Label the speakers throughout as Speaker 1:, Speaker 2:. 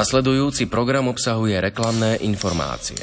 Speaker 1: Nasledujúci program obsahuje reklamné informácie.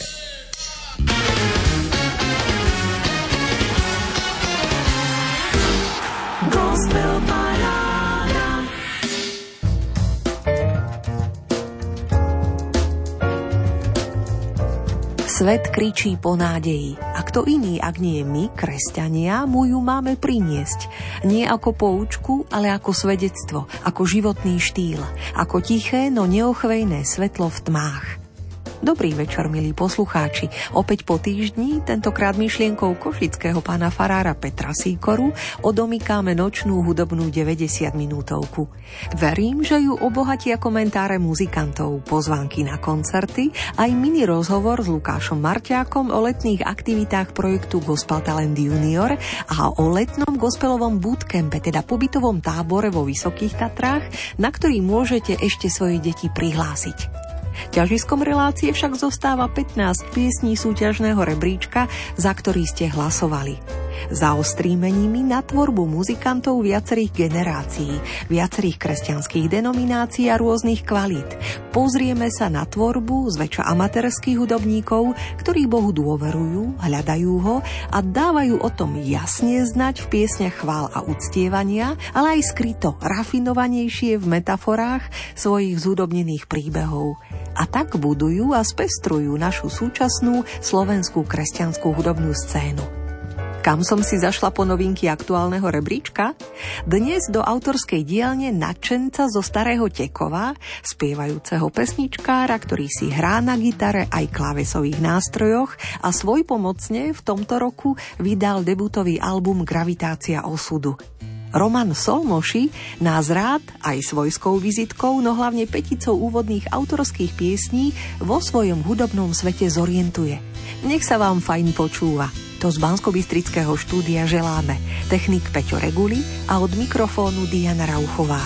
Speaker 2: Svet kričí po nádeji. A kto iný, ak nie my, kresťania, mu ju máme priniesť. Nie ako poučku, ale ako svedectvo, ako životný štýl, ako tiché, no neochvejné svetlo v tmách. Dobrý večer, milí poslucháči. Opäť po týždni, tentokrát myšlienkou košického pána farára Petra Sýkoru, odomykáme nočnú hudobnú 90-minútovku. Verím, že ju obohatia komentáre muzikantov, pozvánky na koncerty, aj mini rozhovor s Lukášom Marťákom o letných aktivitách projektu Gospel Talent Junior a o letnom gospelovom bootcampe, teda pobytovom tábore vo Vysokých Tatrách, na ktorý môžete ešte svoje deti prihlásiť. Ťažiskom relácie však zostáva 15 piesní súťažného rebríčka, za ktorý ste hlasovali. Zaostríme nimi na tvorbu muzikantov viacerých generácií, viacerých kresťanských denominácií a rôznych kvalít. Pozrieme sa na tvorbu zväčša amatérskych hudobníkov, ktorí Bohu dôverujú, hľadajú ho a dávajú o tom jasne znať v piesniach chvál a uctievania, ale aj skryto, rafinovanejšie v metaforách svojich zhudobnených príbehov. A tak budujú a spestrujú našu súčasnú slovenskú kresťanskú hudobnú scénu. Kam som si zašla po novinky aktuálneho rebríčka? Dnes do autorskej dielne nadšenca zo Starého Tekova, spievajúceho pesničkára, ktorý si hrá na gitare aj klávesových nástrojoch a svojpomocne v tomto roku vydal debutový album Gravitácia osudu. Roman Solmoši nás rád aj svojskou vizitkou, no hlavne peticou úvodných autorských piesní vo svojom hudobnom svete zorientuje. Nech sa vám fajn počúva. To z Banskobystrického štúdia želáme technik Peťo Reguli a od mikrofónu Diana Rauchová.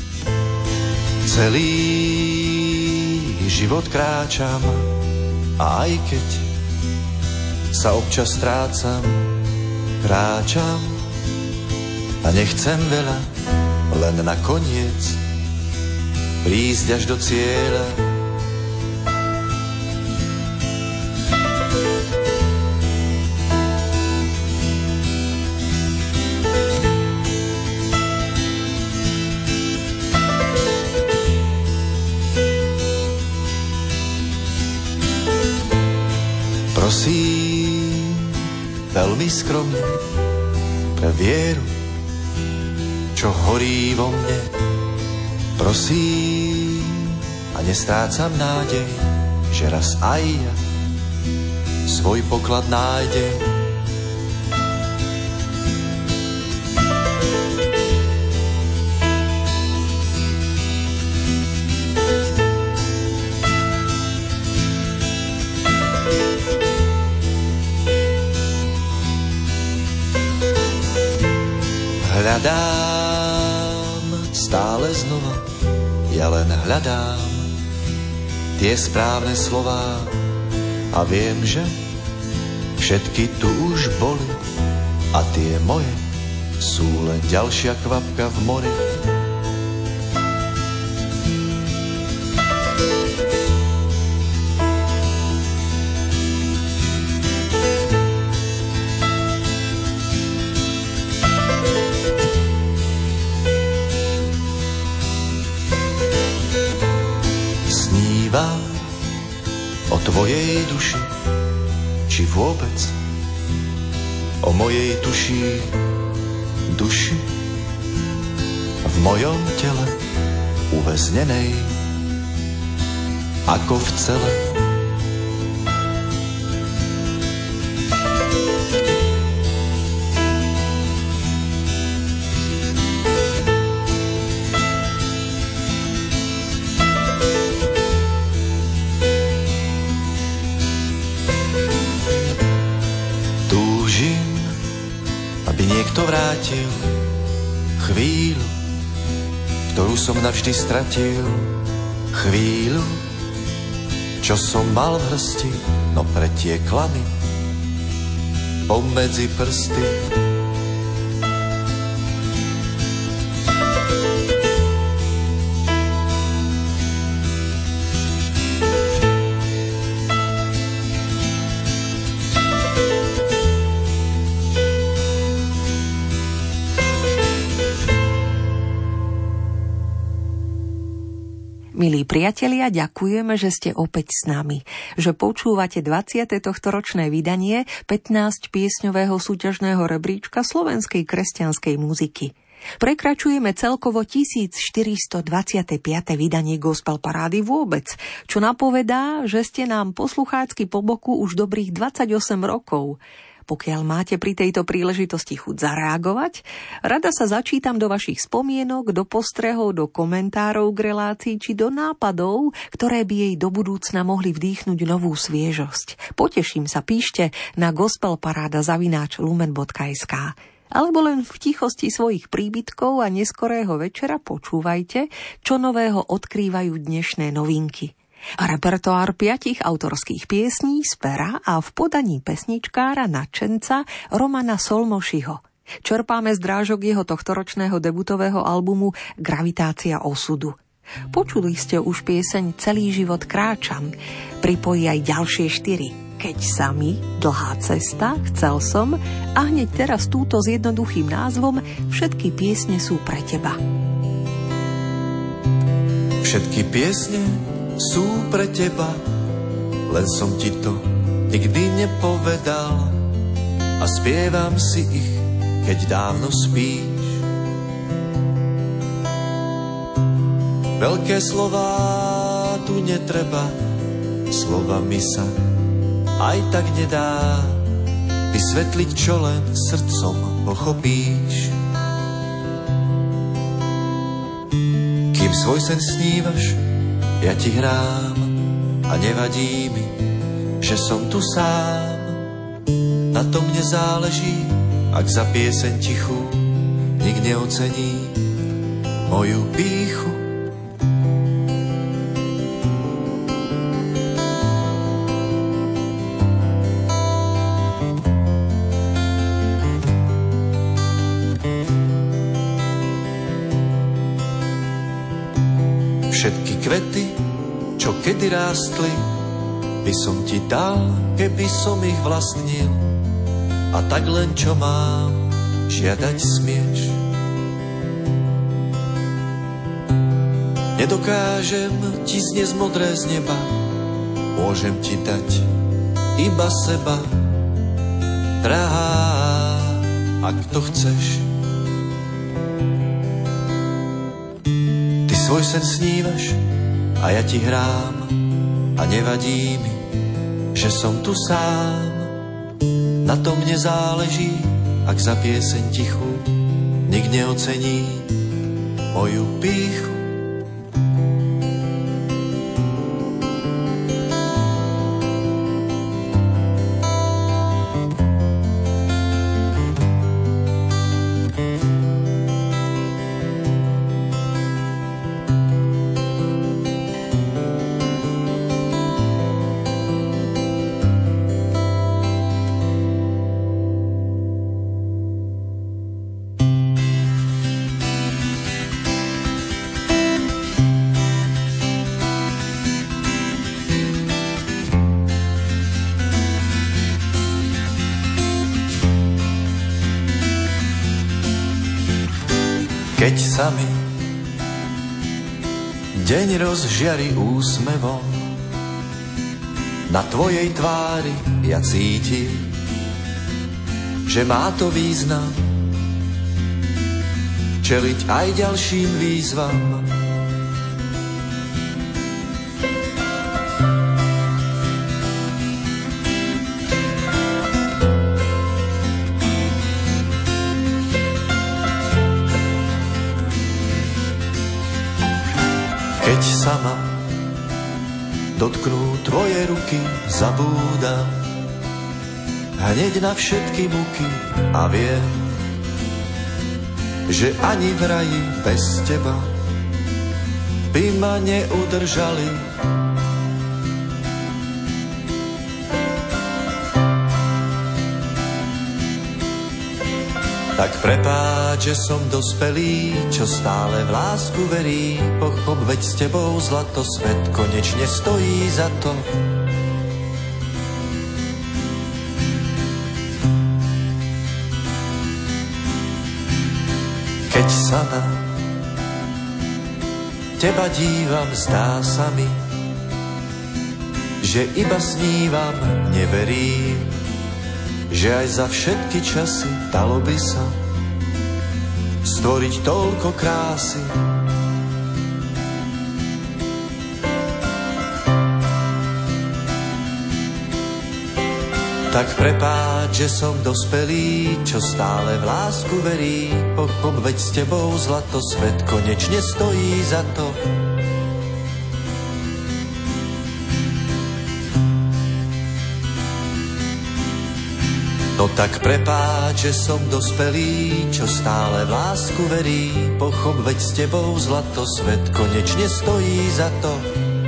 Speaker 3: Celý život kráčam a aj keď sa občas strácam, kráčam a nechcem veľa, len nakoniec prísť až do cieľa. Prosím, veľmi skromne, pre vieru, čo horí vo mne. Prosím, a nestrácam nádej, že raz aj ja svoj poklad nájdem. Hľadám stále znova, ja len hľadám tie správne slová a viem, že všetky tu už boli a tie moje sú len ďalšia kvapka v mori. O tvojej duši, či vôbec o mojej duši v mojom tele uväznenej ako v cele. Vrátil chvíľu, ktorú som navždy stratil, chvíľu, čo som mal v hrsti, no pretiekla mi pomedzi prsty.
Speaker 2: Milí priatelia, ďakujeme, že ste opäť s nami, že počúvate 20. tohtoročné vydanie 15-piesňového súťažného rebríčka slovenskej kresťanskej muziky. Prekračujeme celkovo 1425. vydanie Gospel Parády vôbec, čo napovedá, že ste nám posluchácky po boku už dobrých 28 rokov. Pokiaľ máte pri tejto príležitosti chuť zareagovať, rada sa začítam do vašich spomienok, do postrehov, do komentárov k relácii či do nápadov, ktoré by jej do budúcna mohli vdýchnuť novú sviežosť. Poteším sa, píšte na gospelparada@lumen.sk. Alebo len v tichosti svojich príbytkov a neskorého večera počúvajte, čo nového odkrývajú dnešné novinky. Repertoár 5 autorských piesní z pera a v podaní pesničkára nadšenca Romana Solmošiho. Čerpáme z drážok jeho tohtoročného debutového albumu Gravitácia osudu. Počuli ste už pieseň Celý život kráčam. Pripojí aj ďalšie 4. Keď sami, Dlhá cesta, Chcel som a hneď teraz túto s jednoduchým názvom Všetky piesne sú pre teba.
Speaker 3: Všetky piesne sú pre teba, len som ti to nikdy nepovedal a spievam si ich, keď dávno spíš. Veľké slová tu netreba, slovami sa aj tak nedá vysvetliť, čo len srdcom pochopíš. Kým svoj sen snívaš, ja ti hrám a nevadí mi, že som tu sám. Na tom mne záleží, ak za pieseň tichú nik neocení moju pýchu. Všetky kvety, čo kedy rástli, by som ti dal, keby som ich vlastnil. A tak len čo mám, žiadať smieš. Nedokážem ti zniesť modré z neba, môžem ti dať iba seba. Drahá, ak to chceš. Svoj sen snívaš a ja ti hrám a nevadí mi, že som tu sám. Na tom mne záleží, ak za pieseň tichú nik neocení moju pýchu. Keď sa mi deň rozžiari úsmevom, na tvojej tvári ja cítim, že má to význam čeliť aj ďalším výzvam. Keď sa ma dotknú tvoje ruky, zabúdam hneď na všetky muky a viem, že ani v raji bez teba by ma neudržali. Tak prepáč, že som dospelý, čo stále v lásku verí. Pochop, veď s tebou zlato svet konečne stojí za to. Keď sa na teba dívam, zdá sa mi, že iba snívam, neverím, že aj za všetky časy dalo by sa stvoriť toľko krásy. Tak prepáč, že som dospelý, čo stále v lásku verí. Pochop, veď s tebou zlato, svet konečne stojí za to. No tak prepáč, že som dospelý, čo stále v lásku verí. Pochop, veď s tebou zlato, svet konečne stojí za to.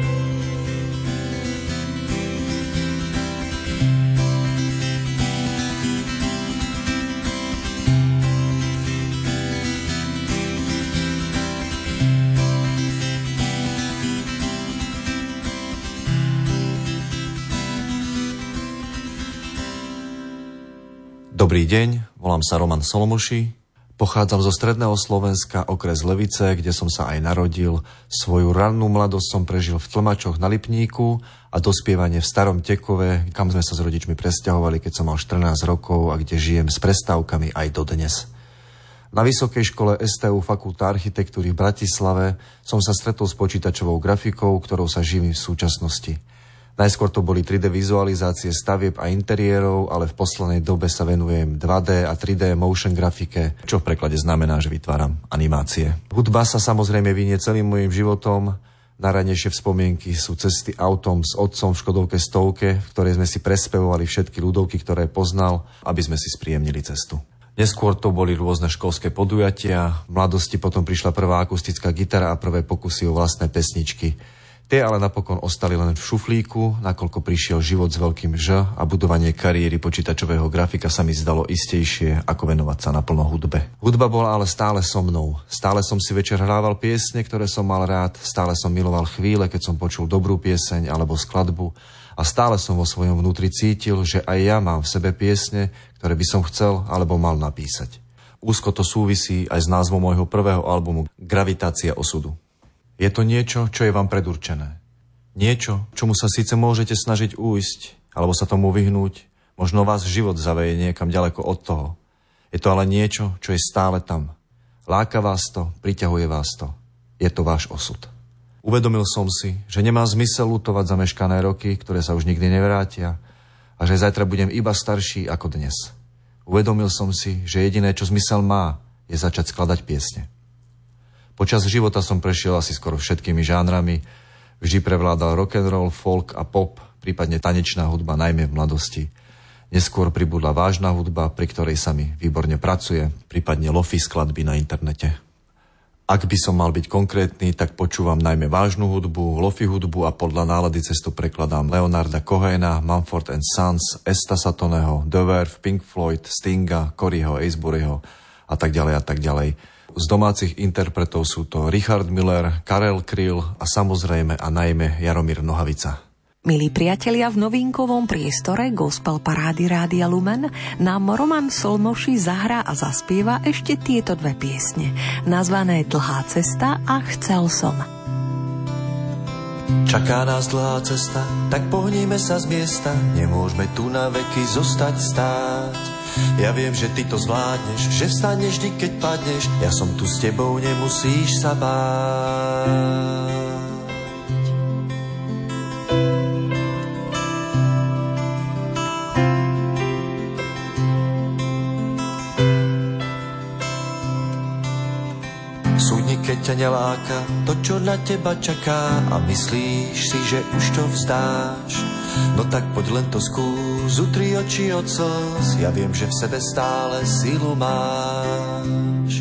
Speaker 4: Dobrý deň, volám sa Roman Solomoši, pochádzam zo stredného Slovenska, okres Levice, kde som sa aj narodil. Svoju rannú mladosť som prežil v Tlmačoch na Lipníku a dospievanie v Starom Tekove, kam sme sa s rodičmi presťahovali, keď som mal 14 rokov a kde žijem s prestávkami aj dodnes. Na Vysokej škole STU Fakulta architektúry v Bratislave som sa stretol s počítačovou grafikou, ktorou sa živím v súčasnosti. Najskôr to boli 3D vizualizácie stavieb a interiérov, ale v poslednej dobe sa venujem 2D a 3D motion grafike, čo v preklade znamená, že vytváram animácie. Hudba sa samozrejme vinie celým môjim životom. Najradnejšie spomienky sú cesty autom s otcom v Škodovke Stovke, v ktorej sme si prespevovali všetky ľudovky, ktoré poznal, aby sme si spríjemnili cestu. Neskôr to boli rôzne školské podujatia, v mladosti potom prišla prvá akustická gitara a prvé pokusy o vlastné pesničky. Tie ale napokon ostali len v šuflíku, nakoľko prišiel život s veľkým Ž a budovanie kariéry počítačového grafika sa mi zdalo istejšie, ako venovať sa naplno hudbe. Hudba bola ale stále so mnou. Stále som si večer hrával piesne, ktoré som mal rád, stále som miloval chvíle, keď som počul dobrú pieseň alebo skladbu a stále som vo svojom vnútri cítil, že aj ja mám v sebe piesne, ktoré by som chcel alebo mal napísať. Úzko to súvisí aj s názvom môjho prvého albumu Gravitácia osudu. Je to niečo, čo je vám predurčené. Niečo, čomu sa síce môžete snažiť újsť, alebo sa tomu vyhnúť, možno vás život zaveje niekam ďaleko od toho. Je to ale niečo, čo je stále tam. Láka vás to, priťahuje vás to. Je to váš osud. Uvedomil som si, že nemá zmysel lutovať zameškané roky, ktoré sa už nikdy nevrátia, a že zajtra budem iba starší ako dnes. Uvedomil som si, že jediné, čo zmysel má, je začať skladať piesne. Počas života som prešiel asi skoro všetkými žánrami. Vždy prevládal rock'n'roll, folk a pop, prípadne tanečná hudba, najmä v mladosti. Neskôr pribudla vážna hudba, pri ktorej sa mi výborne pracuje, prípadne lofi skladby na internete. Ak by som mal byť konkrétny, tak počúvam najmä vážnu hudbu, lofi hudbu a podľa nálady cestu prekladám Leonarda Cohena, Mumford & Sons, Esta Satoneho, The Verve, Pink Floyd, Stinga, Coryho, Aceburyho a tak ďalej a tak ďalej. Z domácich interpretov sú to Richard Miller, Karel Kryl a samozrejme a najmä Jaromír Nohavica.
Speaker 2: Milí priatelia, v novinkovom priestore Gospel Parády Rádia Lumen nám Roman Solmoši zahrá a zaspieva ešte tieto dve piesne, nazvané Dlhá cesta a Chcel som.
Speaker 3: Čaká nás dlhá cesta, tak pohníme sa z miesta, nemôžeme tu na veky zostať stáť. Ja viem, že ty to zvládneš, že vstaneš vždy, keď padneš, ja som tu s tebou, nemusíš sa báť. Súdnik, keď ťa neláka, to, čo na teba čaká a myslíš si, že už to vzdáš, no tak poď len to skús, utri oči od slz, ja viem, že v sebe stále silu máš.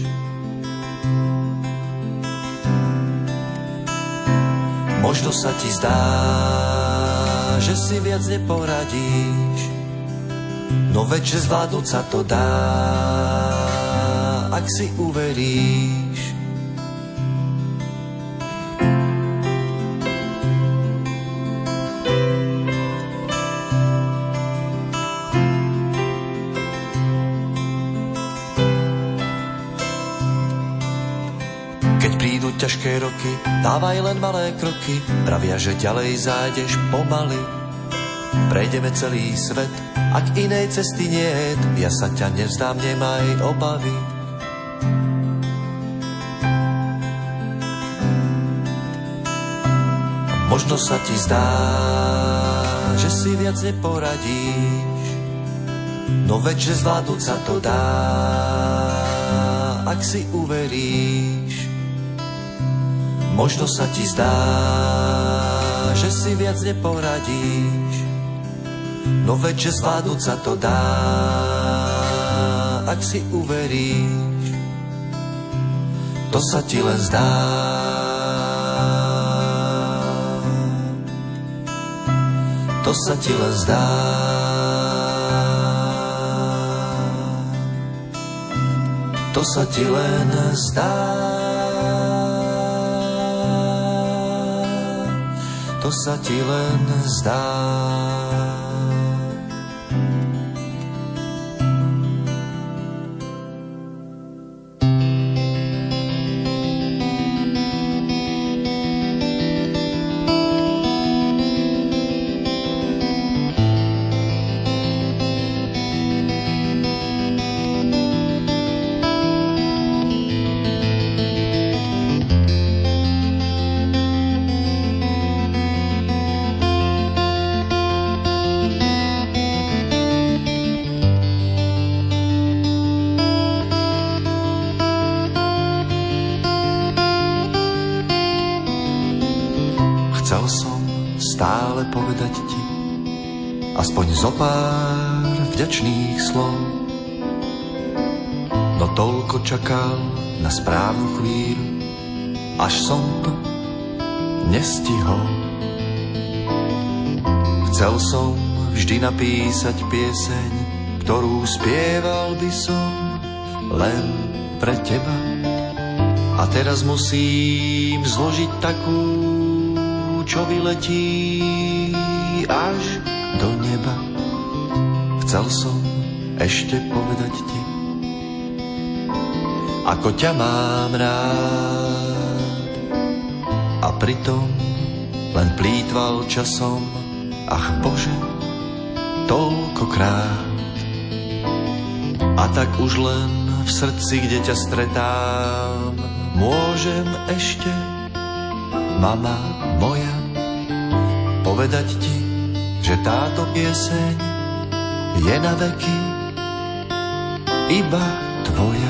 Speaker 3: Možno sa ti zdá, že si viac neporadíš, no veď, že zvládnuť sa to dá, ak si uveríš. ťažké roky, dávaj len malé kroky, pravia, že ďalej zájdeš pomaly. Prejdeme celý svet, ak inej cesty niet, ja sa ťa nevzdám, nemaj obavy. Možno sa ti zdá, že si viac neporadíš, no veď, že zvládnuť sa to dá, ak si uveríš. Možno sa ti zdá, že si viac neporadíš, no veď, že zvládnuť sa to dá, ak si uveríš. To sa ti len zdá. To sa ti len zdá. To sa ti len zdá. To sa ti len zdá. Chcel som stále povedať ti aspoň zopár vďačných slov, no toľko čakal na správnu chvíľu, až som to nestihol. Chcel som vždy napísať pieseň, ktorú spieval by som len pre teba, a teraz musím zložiť takú, čo vyletí až do neba. Chcel som ešte povedať ti, ako ťa mám rád, a pritom len plýtval časom, ach Bože, toľkokrát. A tak už len v srdci, kde ťa stretám, môžem ešte, mama moja, povedať ti, že táto pieseň je na veky iba tvoja.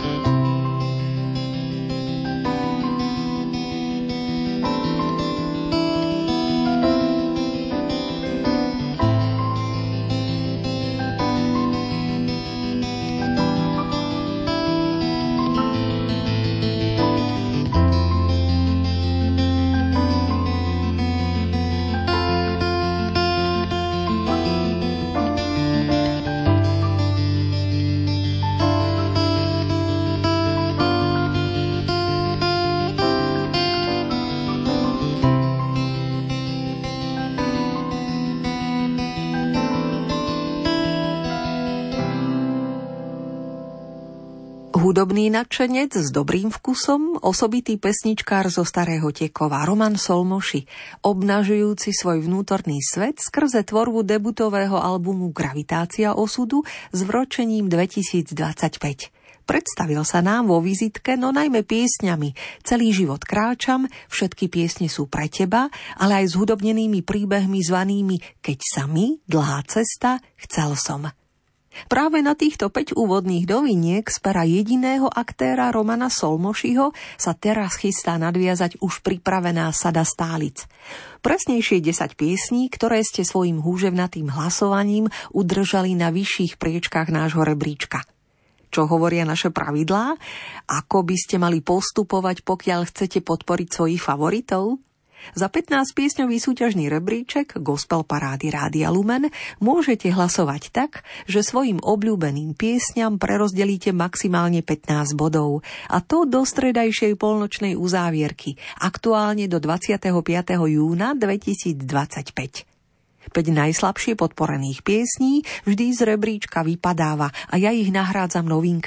Speaker 2: Hudobný nadšenec s dobrým vkusom, osobitý pesničkár zo Starého Tekova, Roman Solmoši, obnažujúci svoj vnútorný svet skrze tvorbu debutového albumu Gravitácia osudu s vročením 2025. Predstavil sa nám vo vizitke, no najmä piesňami Celý život kráčam, všetky piesne sú pre teba, ale aj s hudobnenými príbehmi zvanými Keď sa mi, Dlhá cesta, Chcel som. Práve na týchto 5 úvodných doviniek z pera jediného aktéra Romana Solmošiho sa teraz chystá nadviazať už pripravená sada stálic. Presnejšie 10 piesní, ktoré ste svojim húževnatým hlasovaním udržali na vyšších priečkách nášho rebríčka. Čo hovoria naše pravidlá? Ako by ste mali postupovať, pokiaľ chcete podporiť svojich favoritov? Za 15 piesňový súťažný rebríček Gospel parády Rádia Lumen môžete hlasovať tak, že svojim obľúbeným piesňam prerozdelíte maximálne 15 bodov, a to do stredajšej polnočnej uzávierky, aktuálne do 25. júna 2025. 5 najslabšie podporených piesní vždy z rebríčka vypadáva a ja ich nahrádzam novinkami.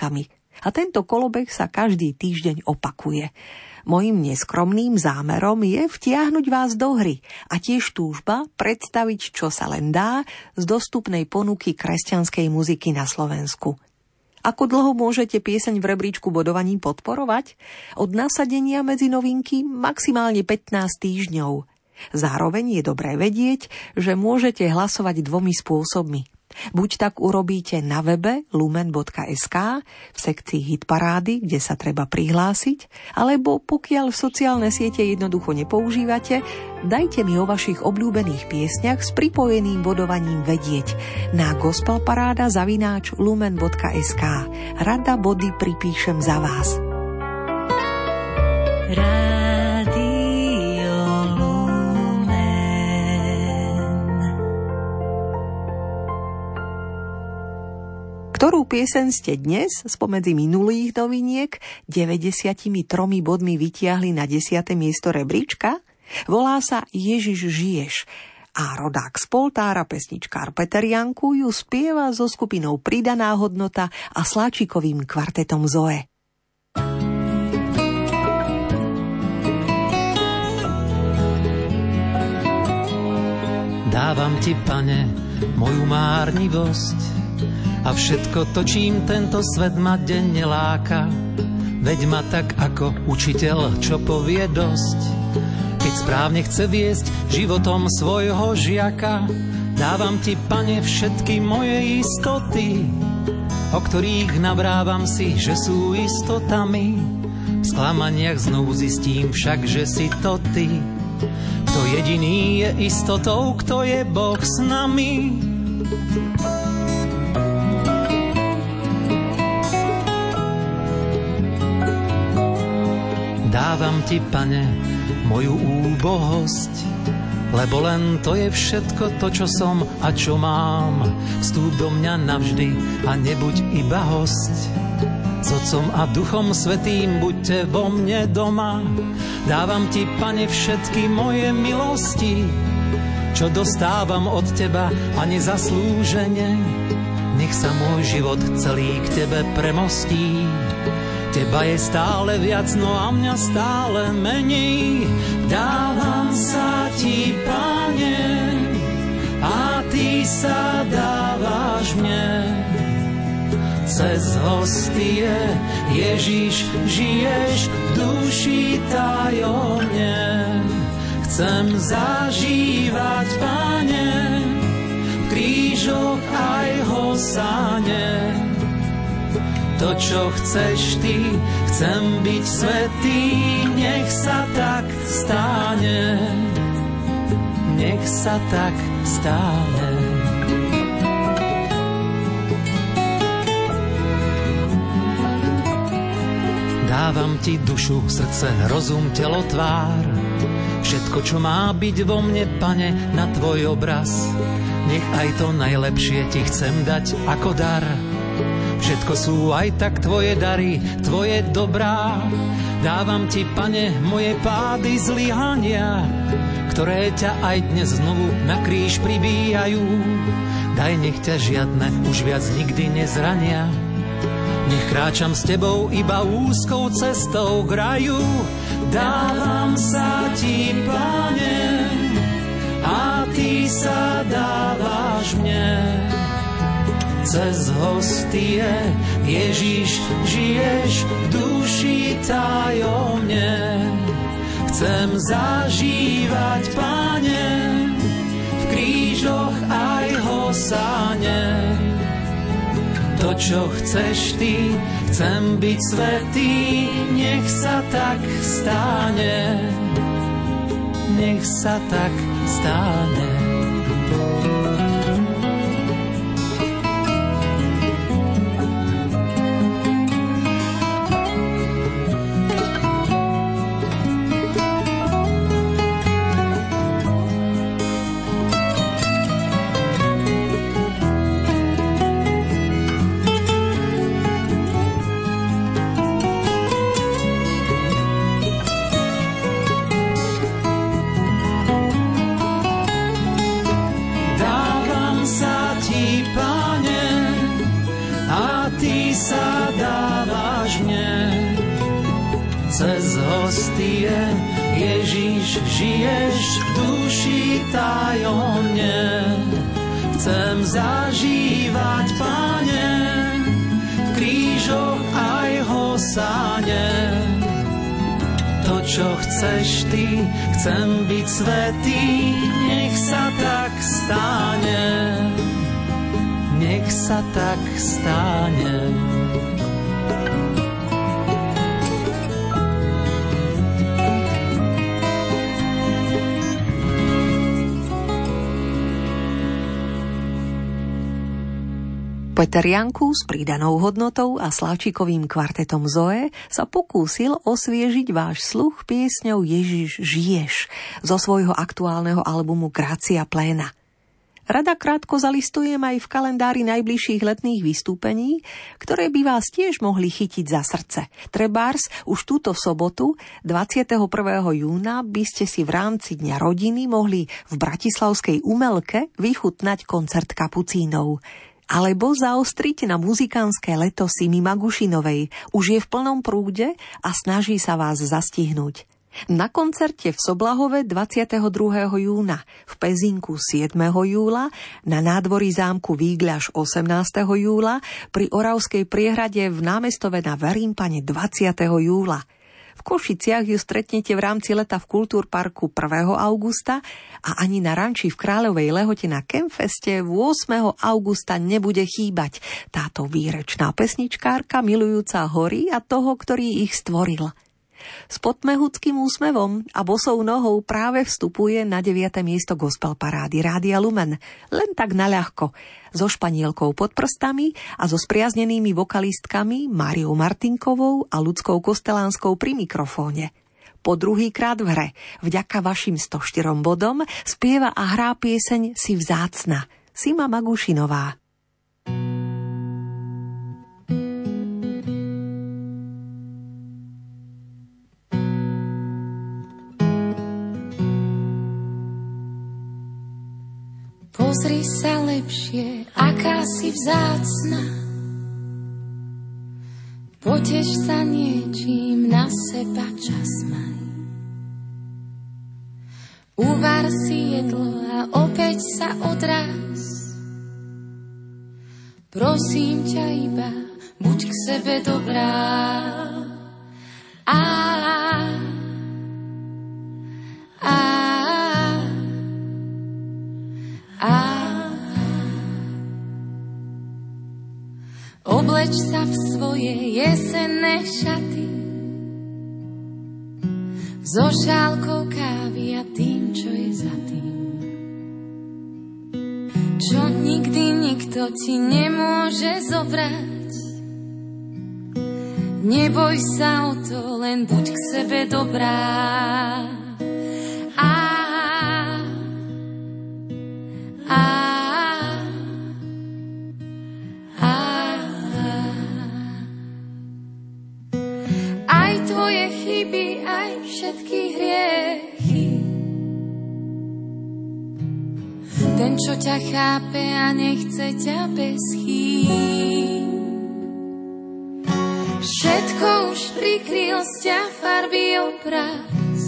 Speaker 2: A tento kolobeh sa každý týždeň opakuje. Mojím neskromným zámerom je vtiahnuť vás do hry a tiež túžba predstaviť, čo sa len dá z dostupnej ponuky kresťanskej muziky na Slovensku. Ako dlho môžete pieseň v rebríčku bodovaní podporovať? Od nasadenia medzi novinky maximálne 15 týždňov. Zároveň je dobré vedieť, že môžete hlasovať 2 spôsobmi. Buď tak urobíte na webe lumen.sk v sekcii hitparády, kde sa treba prihlásiť, alebo pokiaľ sociálne siete jednoducho nepoužívate, dajte mi o vašich obľúbených piesňach s pripojeným bodovaním vedieť na gospelparáda@lumen.sk. Rada body pripíšem za vás. Ktorú pieseň ste dnes spomedzi minulých noviniek 93 bodmi vytiahli na 10. miesto rebríčka? Volá sa Ježiš žiješ a rodák z Poltára, pesničkár Peter Janku ju spieva so skupinou Pridaná hodnota a Sláčikovým kvartetom Zoe.
Speaker 5: Dávam ti, Pane, moju márnivosť a všetko to, čím tento svet ma denne láka. Veď ma tak ako učiteľ, čo povie dosť, keď správne chce viesť životom svojho žiaka. Dávam ti, Pane, všetky moje istoty, o ktorých navrávam si, že sú istotami. V sklamaniach znovu zistím však, že si to ty. Kto jediný je istotou, kto je Boh s nami. Dávam ti, Pane, moju úbohosť, lebo len to je všetko to, čo som a čo mám. Vstúp do mňa navždy a nebuď iba hosť. S Otcom a Duchom Svätým buďte vo mne doma. Dávam ti, Pane, všetky moje milosti, čo dostávam od teba a nezaslúžene. Nech sa môj život celý k tebe premostí. Teba je stále viac, no a mňa stále menej. Dávam sa ti, Pane, a ty sa dávaš mne. Cez hostie, Ježiš, žiješ v duši tajomne. Chcem zažívať, Pane, v krížoch aj hosáne. To, čo chceš ty, chcem byť svätý, nech sa tak stane. Nech sa tak stane. Dávam ti dušu, srdce, rozum, telo, tvár. Všetko, čo má byť vo mne, Pane, na tvoj obraz. Nech aj to najlepšie ti chcem dať ako dar. Všetko sú aj tak tvoje dary, tvoje dobrá. Dávam ti, Pane, moje pády zlyhania, ktoré ťa aj dnes znovu na kríž pribíjajú. Daj, nech ťa žiadne už viac nikdy nezrania. Nech kráčam s tebou iba úzkou cestou k raju. Dávam sa ti, Pane, a ty sa dávaš mne. Cez hostie, Ježiš, žiješ v duši tajomne. Chcem zažívať, Pane, v krížoch aj hosáne. To, čo chceš ty, chcem byť svätý, nech sa tak stane. Nech sa tak stane. cez hostie. Ježiš, žiješ v duši tajomne. Chcem zažívať, Pane, v krížoch aj hosáne. To, čo chceš Ty, chcem byť svätý, nech sa tak stane. Nech sa tak stane.
Speaker 2: Peter Janku s pridanou hodnotou a sláčikovým kvartetom Zoe sa pokúsil osviežiť váš sluch piesňou Ježiš, žiješ zo svojho aktuálneho albumu Grácia pléna. Rada krátko zalistujem aj v kalendári najbližších letných vystúpení, ktoré by vás tiež mohli chytiť za srdce. Trebárs už túto sobotu, 21. júna, by ste si v rámci Dňa rodiny mohli v bratislavskej Umelke vychutnať koncert Kapucínov. Alebo zaostriť na muzikánske leto Simy Magušinovej. Už je v plnom prúde a snaží sa vás zastihnúť. Na koncerte v Soblahove 22. júna, v Pezinku 7. júla, na nádvorí zámku Vígľaš 18. júla, pri Oravskej priehrade v Námestove na Verímpane 20. júla. V Košiciach ju stretnete v rámci leta v Kultúrparku 1. augusta a ani na ranči v Kráľovej Lehote na Kemfeste 8. augusta nebude chýbať táto výrečná pesničkárka milujúca hory a toho, ktorý ich stvoril. S podmehudským úsmevom a bosou nohou práve vstupuje na 9. miesto gospel parády Rádia Lumen. Len tak naľahko, so španielkou pod prstami a so spriaznenými vokalistkami Máriou Martinkovou a Ľudskou Kostelánskou pri mikrofóne. Po druhýkrát v hre, vďaka vašim 104 bodom, spieva a hrá pieseň Si vzácna, Sima Magušinová.
Speaker 6: Pozri sa lepšie, aká si vzácna. Poteš sa niečím, na seba čas maj. Uvar si jedlo a opäť sa odráz. Prosím ťa iba, buď k sebe dobrá. Obleč sa v svoje jesenné šaty, so šálkou kávy a tým, čo je za tým, čo nikdy nikto ti nemôže zobrať. Neboj sa o to, len buď k sebe dobrá. Ten, čo ťa chápe a nechce ťa bez chýb. Všetko už prikryl z ťa farby obraz.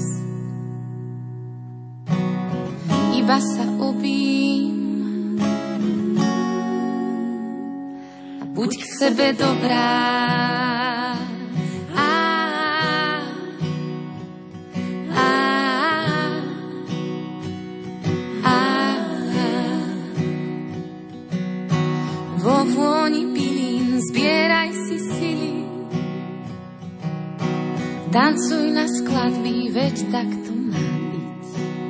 Speaker 6: Iba sa obím a buď k sebe dobrá. Vo vôni pilín zbieraj si sily, tancuj na skladby, veď tak to má byť.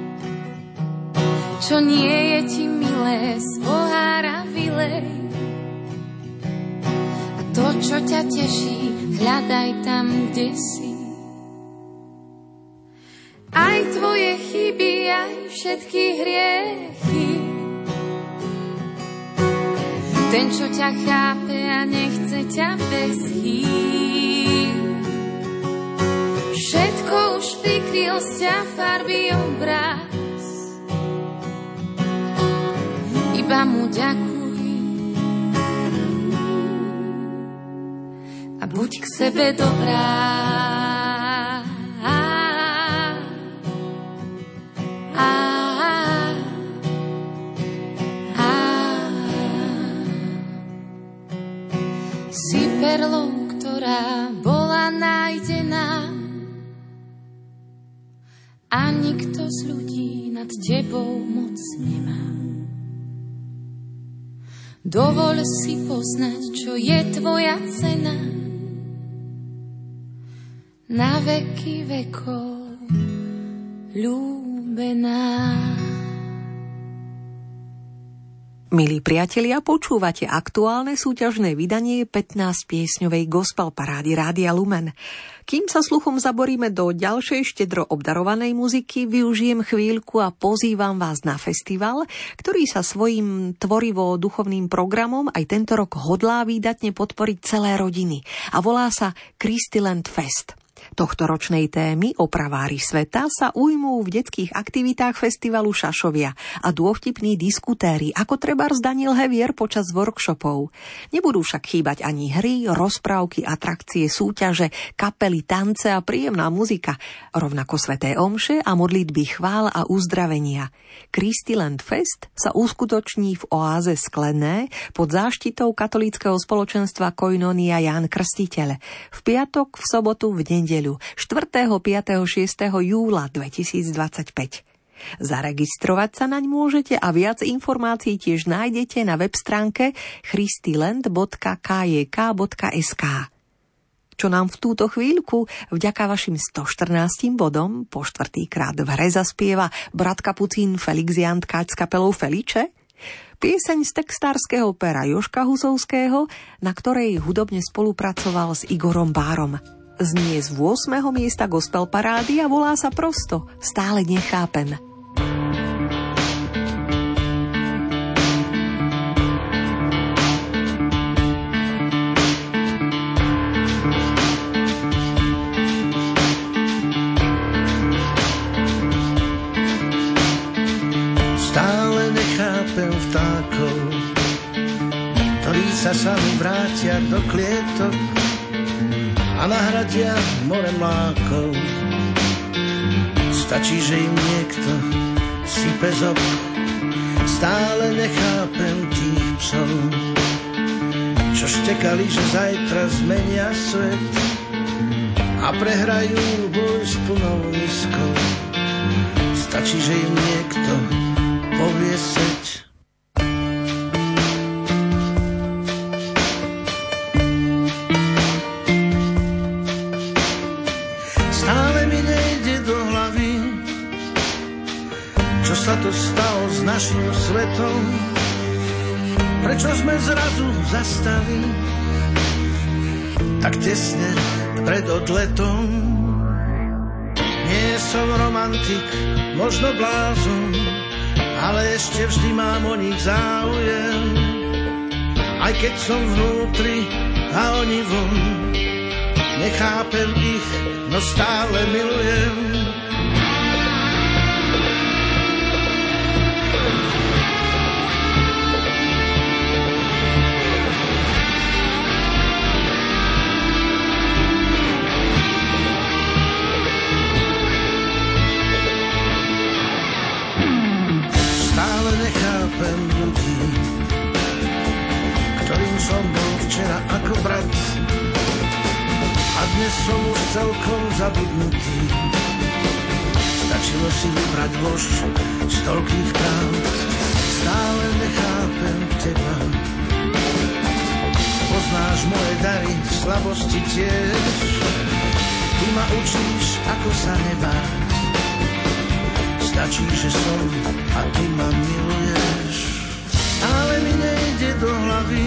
Speaker 6: Čo nie je ti milé, z pohára vylej, a to, čo ťa teší, hľadaj tam, kde si. Aj tvoje chyby, aj všetky hriechy. Ten, čo ťa chápe a nechce ťa bez chýb. Všetko už prikryl z ťa farby obraz. Iba mu ďakuj a buď k sebe dobrá. ľudí nad tebou moc nemá. Dovol si poznať, čo je tvoja cena. Na veky vekov ľúbená.
Speaker 2: Milí priatelia, počúvate aktuálne súťažné vydanie 15-piesňovej gospel parády Rádia Lumen. Kým sa sluchom zaboríme do ďalšej štedro obdarovanej muziky, využijem chvíľku a pozývam vás na festival, ktorý sa svojím tvorivo-duchovným programom aj tento rok hodlá výdatne podporiť celé rodiny a volá sa Christyland Fest. Tohtoročnej témy Opravári sveta sa ujmú v detských aktivitách festivalu Šašovia a dôvtipní diskutéri, ako trebárs Daniel Hevier počas workshopov. Nebudú však chýbať ani hry, rozprávky, atrakcie, súťaže, kapely, tance a príjemná muzika, rovnako sväté omše a modlitby chvál a uzdravenia. Christyland Fest sa uskutoční v oáze Sklené pod záštitou katolíckeho spoločenstva Koinonia Ján Krstiteľ v piatok, v sobotu, v nedeľu 4., 5., 6. júla 2025. Zaregistrovať sa naň môžete a viac informácií tiež nájdete na web stránke christyland.kjk.sk. Čo nám v túto chvíľku vďaka vašim 114 bodom po štvrtýkrát v hre zaspieva brat kapucín Felix Jantkáč s kapelou Feliče? Pieseň z textárskeho pera Jožka Husovského, na ktorej hudobne spolupracoval s Igorom Bárom. Znie z 8. miesta gospel parády a volá sa prosto Stále nechápem.
Speaker 7: Stále nechápem vtákov, ktorí sa sami vrátia do klietok a nahradia more mlákov. Stačí, že im niekto sype zob. Stále nechápem tých psov, čo štekali, že zajtra zmenia svet a prehrajú boj s plnou miskou. Stačí, že im niekto povie seď. Sa to stalo s našim svetom? Prečo sme zrazu zastali tak tesne pred odletom? Nie som romantik, možno blázon, ale ešte vždy mám o nich záujem. Aj keď som vnútri a oni von, nechápem ich, no stále milujem. Ľudí, ktorým som bol včera ako brat a dnes som už celkom zabudnutý. Stačilo si vybrať lož z toľkých krát. Stále nechápem teba. Poznáš moje dary, slabosti tiež. Ty ma učíš, ako sa nebáť. Stačí, že som a ty ma miluješ. Ale mi nejde do hlavy,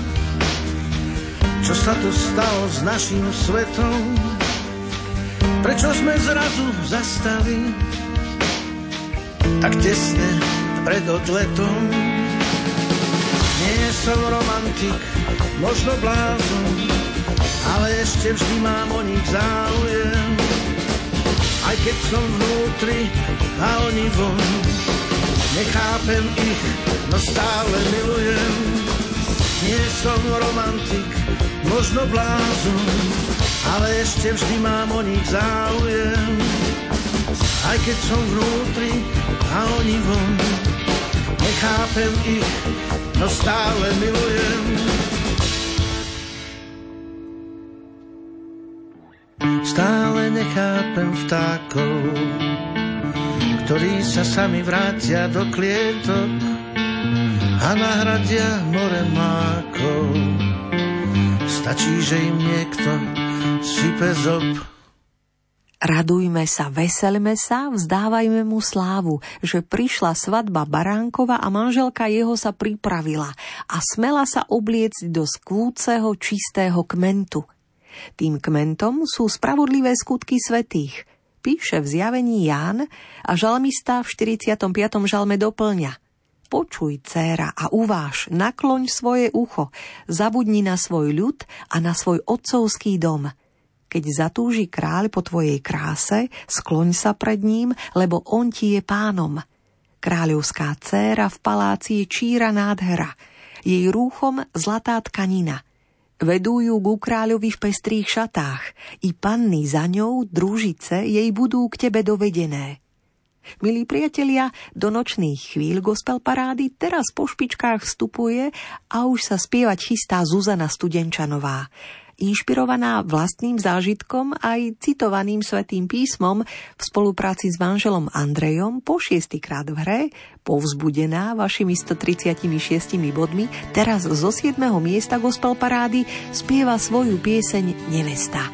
Speaker 7: čo sa to stalo s našim svetom. Prečo sme zrazu zastali tak tesne pred odletom? Nie som romantik, možno blázon, ale ešte vždy mám o nich záujem. Aj keď som vnútri a oni von, nechápem ich, no stále milujem. Nie som romantik, možno blázon, ale ešte vždy mám o nich záujem. Aj keď som vnútri a oni von, nechápem ich, no stále milujem. Stále nechápem vtákov, ktorí sa sami vrátia do klietok a nahradia more mákov. Stačí, že im niekto sype zob.
Speaker 2: Radujme sa, veselme sa, vzdávajme mu slávu, že prišla svadba baránkova a manželka jeho sa pripravila a smela sa obliecť do skvúceho čistého kmentu. Tým kmentom sú spravodlivé skutky svätých, píše v Zjavení Ján a žalmista v 45. žalme doplňa: Počuj, dcéra, a uváž, nakloň svoje ucho, zabudni na svoj ľud a na svoj otcovský dom. Keď zatúži kráľ po tvojej kráse, skloň sa pred ním, lebo on ti je pánom. Kráľovská dcéra v paláci je číra nádhera, jej rúchom zlatá tkanina. Vedú ju ku kráľovi v pestrých šatách, i panny za ňou, družice, jej budú k tebe dovedené. Milí priatelia, do nočných chvíľ gospel parády teraz po špičkách vstupuje a už sa spievať chystá Zuzana Studenčanová. Inšpirovaná vlastným zážitkom aj citovaným svätým písmom v spolupráci s manželom Andrejom po 6-krát v hre, povzbudená vašimi 136 bodmi, teraz zo 7. miesta gospel parády spieva svoju pieseň Nevesta.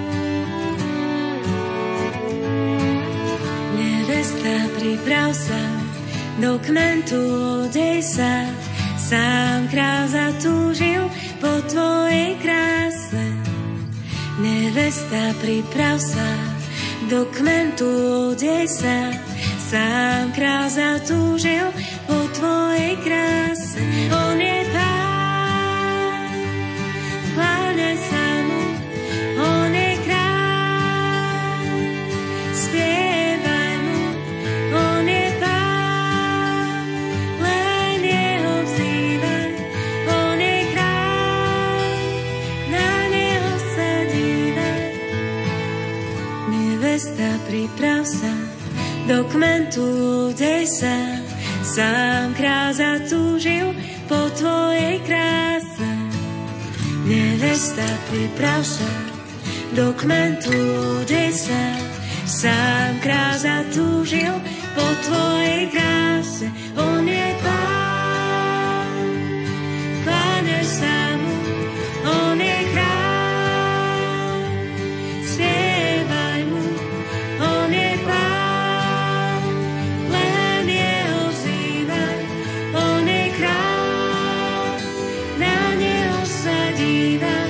Speaker 8: Nevesta, priprav sa, do kmentu odej sa, sám kráľ zatúžil po tvojej kráse. Nevesta, priprav sa, do kmentu odej sa, sám kráľ zatúžil po tvojej kráse. On je pán, kláňaj sa mu, on je kráľ, spievaj mu, on je pán, len jeho vzývaj, on je kráľ, na neho sa dívaj. Nevesta, priprav sa, do kmentu odej sa, sám kráľ zatúžil po tvojej kráse. Nevesta, priprav sa, do kmentu odej sa, sám kráľ zatúžil po tvojej kráse. On je pán, kláňaj sa mu, on je kráľ, spievaj mu, on je pán, len jeho vzývaj, on je kráľ, na neho sa dívaj.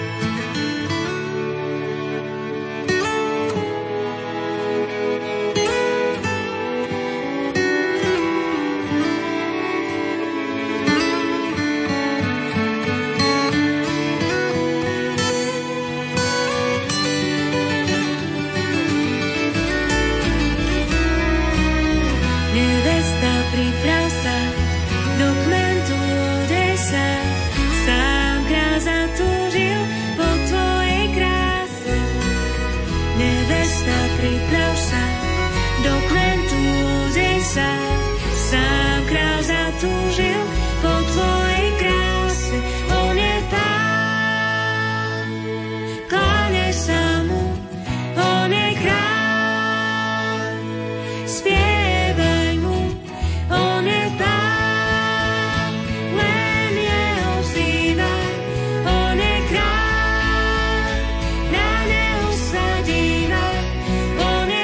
Speaker 8: Nevesta, priprav sa, do kmentu odej sa, sám kráľ zatúžil po tvojej kráse. Nevesta, priprav sa, do kmentu odej sa, sám kráľ zatúžil po tvojej kráse. On je pán, kláňaj sa mu, on je kráľ, spievaj mu, on je pán, len jeho vzývaj, on je kráľ, na neho sa dívaj, on je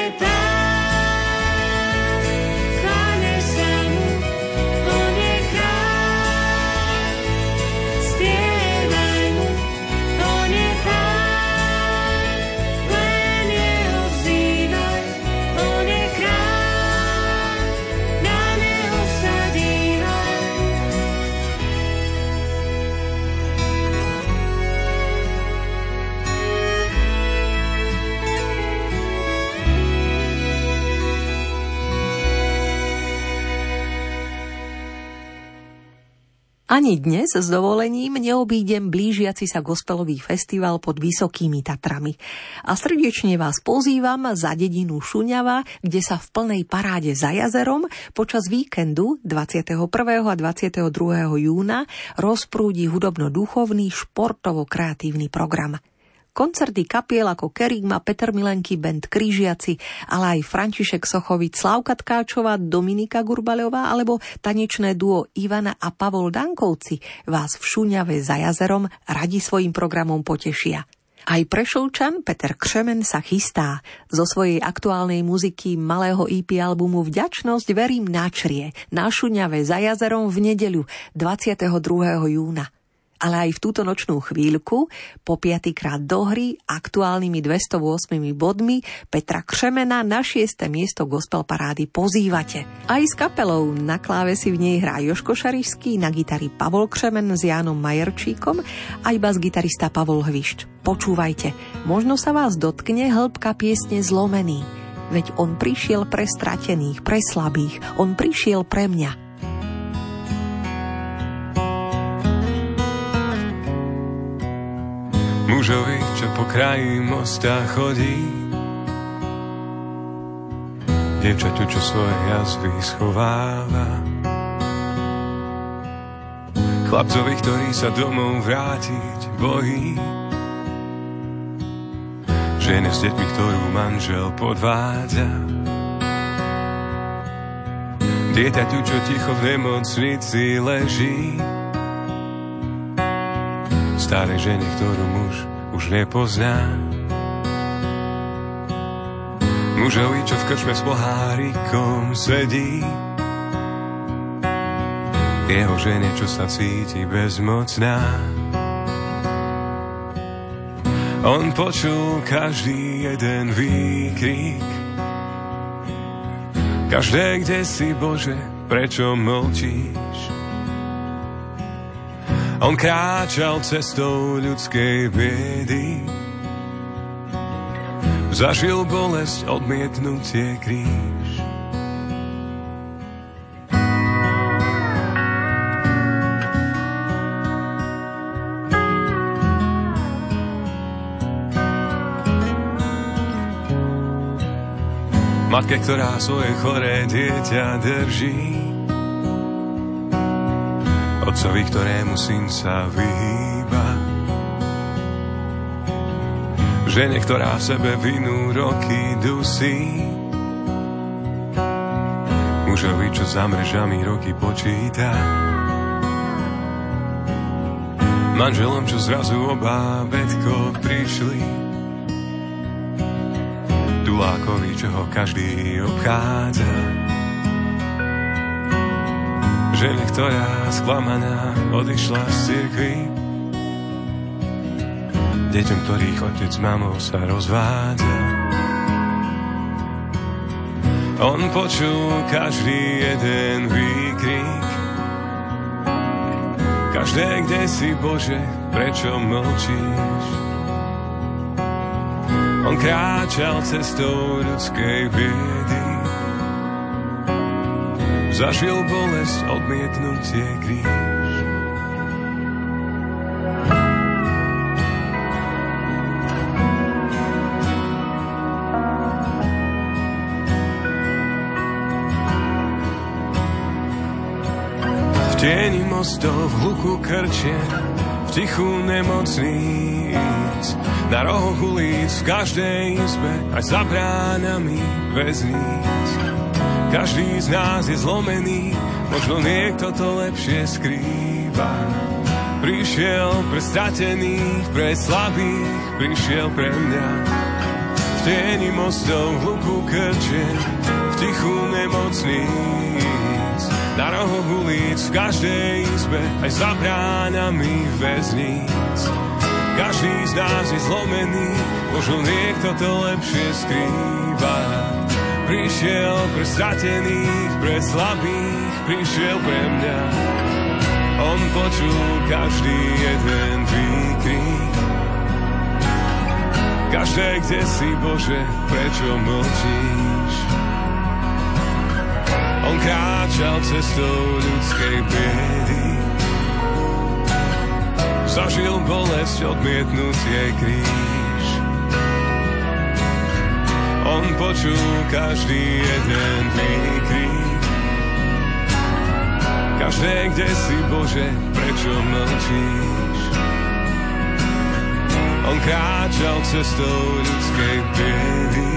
Speaker 8: pán, kláňaj sa mu, on je kráľ, spievaj mu, on je pán, len jeho vzývaj, on je kráľ, na neho sa dívaj.
Speaker 2: Ani dnes s dovolením neobídem blížiaci sa gospelový festival pod Vysokými Tatrami. A srdečne vás pozývam za dedinu Šuňava, kde sa v plnej paráde za jazerom počas víkendu 21. a 22. júna rozprúdi hudobno-duchovný športovo-kreatívny program. Koncerty kapiel ako Kerigma, Peter Milenky, band Krížiaci, ale aj František Sochovič, Slávka Tkáčová, Dominika Gurbaľová alebo tanečné duo Ivana a Pavol Dankovci vás v Šuňave za jazerom radi svojim programom potešia. Aj Prešovčan Peter Křemen sa chystá. Zo svojej aktuálnej muziky malého EP albumu Vďačnosť verím načrie na Šuňave za jazerom v nedeľu 22. júna. Ale aj v túto nočnú chvíľku, po 5. do hry, aktuálnymi 208 bodmi Petra Křemena na 6. miesto gospel parády pozývate. Aj s kapelou na klávesi v nej hrá Jožko Šarišský, na gitari Pavol Křemen s Jánom Majerčíkom, aj bas-gitarista Pavol Hvišť. Počúvajte, možno sa vás dotkne hĺbka piesne Zlomený. Veď on prišiel pre stratených, pre slabých, on prišiel pre mňa.
Speaker 9: Mužovi, čo po kraji mosta chodí, dievčaťu, čo svoje jazvy schováva, chlapcovi, ktorý sa domov vrátiť bojí, žene s deťmi, ktorú manžel podvádza, dieťaťu, čo ticho v nemocnici leží, starej žene, ktorú muž už nepozná, mužovi, čo v krčme s pohárikom sedí, jeho žene, čo sa cíti bezmocná. On počul každý jeden výkrik, každé, kde si, Bože, prečo mlčíš? On kráčal cestou ľudskej biedy, zažil bolesť, odmietnutie, kríž. Matke, ktorá svoje choré dieťa drží, otcovi, ktorému syn sa vyhýba, žene, ktorá v sebe vinu roky dusí, mužovi, čo za mrežami roky počíta, manželom, čo zrazu oba bätko prišli, tulákovi, čo ho každý obchádza, žene, ktorá sklamaná odišla z cirkvi, deťom, ktorých otec s mamou sa rozvádza. On počul každý jeden výkrik, každé, kde si, Bože, prečo mlčíš? On kráčal cestou ľudskej biedy, zažil bolesť, odmietnutie, kríž. V tieni mostov, v hluku krčien, v tichu nemocníc, na rohoch ulic, v každej izbe, aj za bránami väzníc. Každý z nás je zlomený, možno niekto to lepšie skrýva. Prišiel pre stratených, pre slabých, prišiel pre mňa. V tieni mostov, v hluku krčien, v tichu nemocníc, na rohoch ulic, v každej izbe, aj za bránami väzníc. Každý z nás je zlomený, možno niekto to lepšie skrýva. Prišiel pre stratených, pre slabých, prišiel pre mňa. On počul každý jeden výkrik, každé, kde si, Bože, prečo mlčíš? On kráčal cestou ľudskej biedy, zažil bolesť, odmietnutie, kríž. On počul každý jeden výkrik, každé, kde si, Bože, prečo mlčíš? On kráčal cestou ľudskej biedy.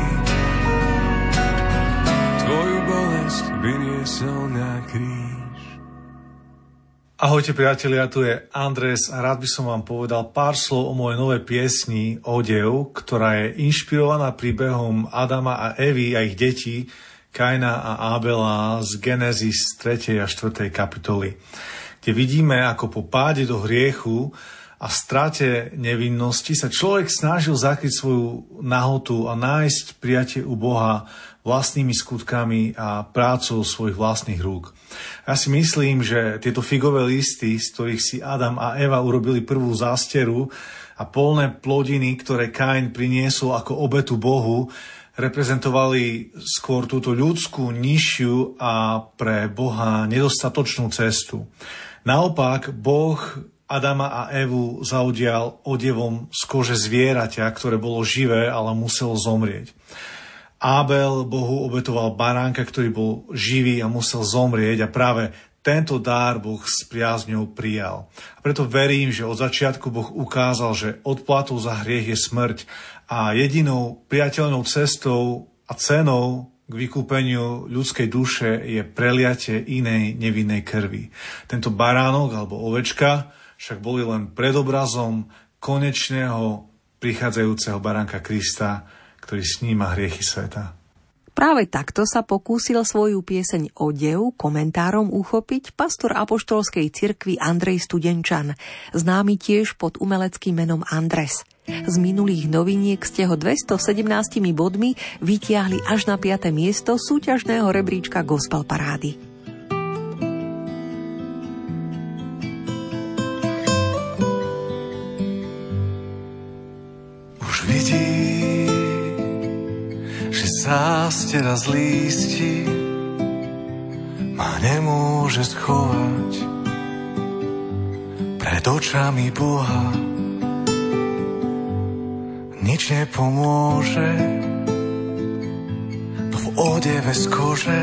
Speaker 9: Tvoju bolesť vyniesol na kríž.
Speaker 10: Ahojte priatelia, tu je Andres a rád by som vám povedal pár slov o mojej novej piesni Odev, ktorá je inšpirovaná príbehom Adama a Evy a ich detí Kaina a Abela z Genesis 3. a 4. kapitoly, kde vidíme, ako po páde do hriechu a strate nevinnosti sa človek snažil zakryť svoju nahotu a nájsť prijatie u Boha vlastnými skutkami a prácou svojich vlastných rúk. Ja si myslím, že tieto figové listy, z ktorých si Adam a Eva urobili prvú zásteru a polné plodiny, ktoré Kain priniesol ako obetu Bohu, reprezentovali skôr túto ľudskú, nižšiu a pre Boha nedostatočnú cestu. Naopak, Boh Adama a Evu zaudial odevom z kože zvieraťa, ktoré bolo živé, ale muselo zomrieť. Abel Bohu obetoval baránka, ktorý bol živý a musel zomrieť a práve tento dar Boh s priazňou prijal. A preto verím, že od začiatku Boh ukázal, že odplatou za hriech je smrť a jedinou priateľnou cestou a cenou k vykúpeniu ľudskej duše je preliatie inej nevinnej krvi. Tento baránok alebo ovečka však boli len predobrazom konečného prichádzajúceho baránka Krista, ktorý sníma hriechy sveta.
Speaker 2: Práve takto sa pokúsil svoju pieseň Odev komentárom uchopiť pastor apoštolskej cirkvi Andrej Studenčan, známy tiež pod umeleckým menom Andres. Z minulých noviniek ste ho 217 bodmi vytiahli až na 5. miesto súťažného rebríčka Gospel parády.
Speaker 3: Už vidí, že zástera z lístí ma nemôže schovať pred očami Boha. Nič nepomôže, v odeve z kože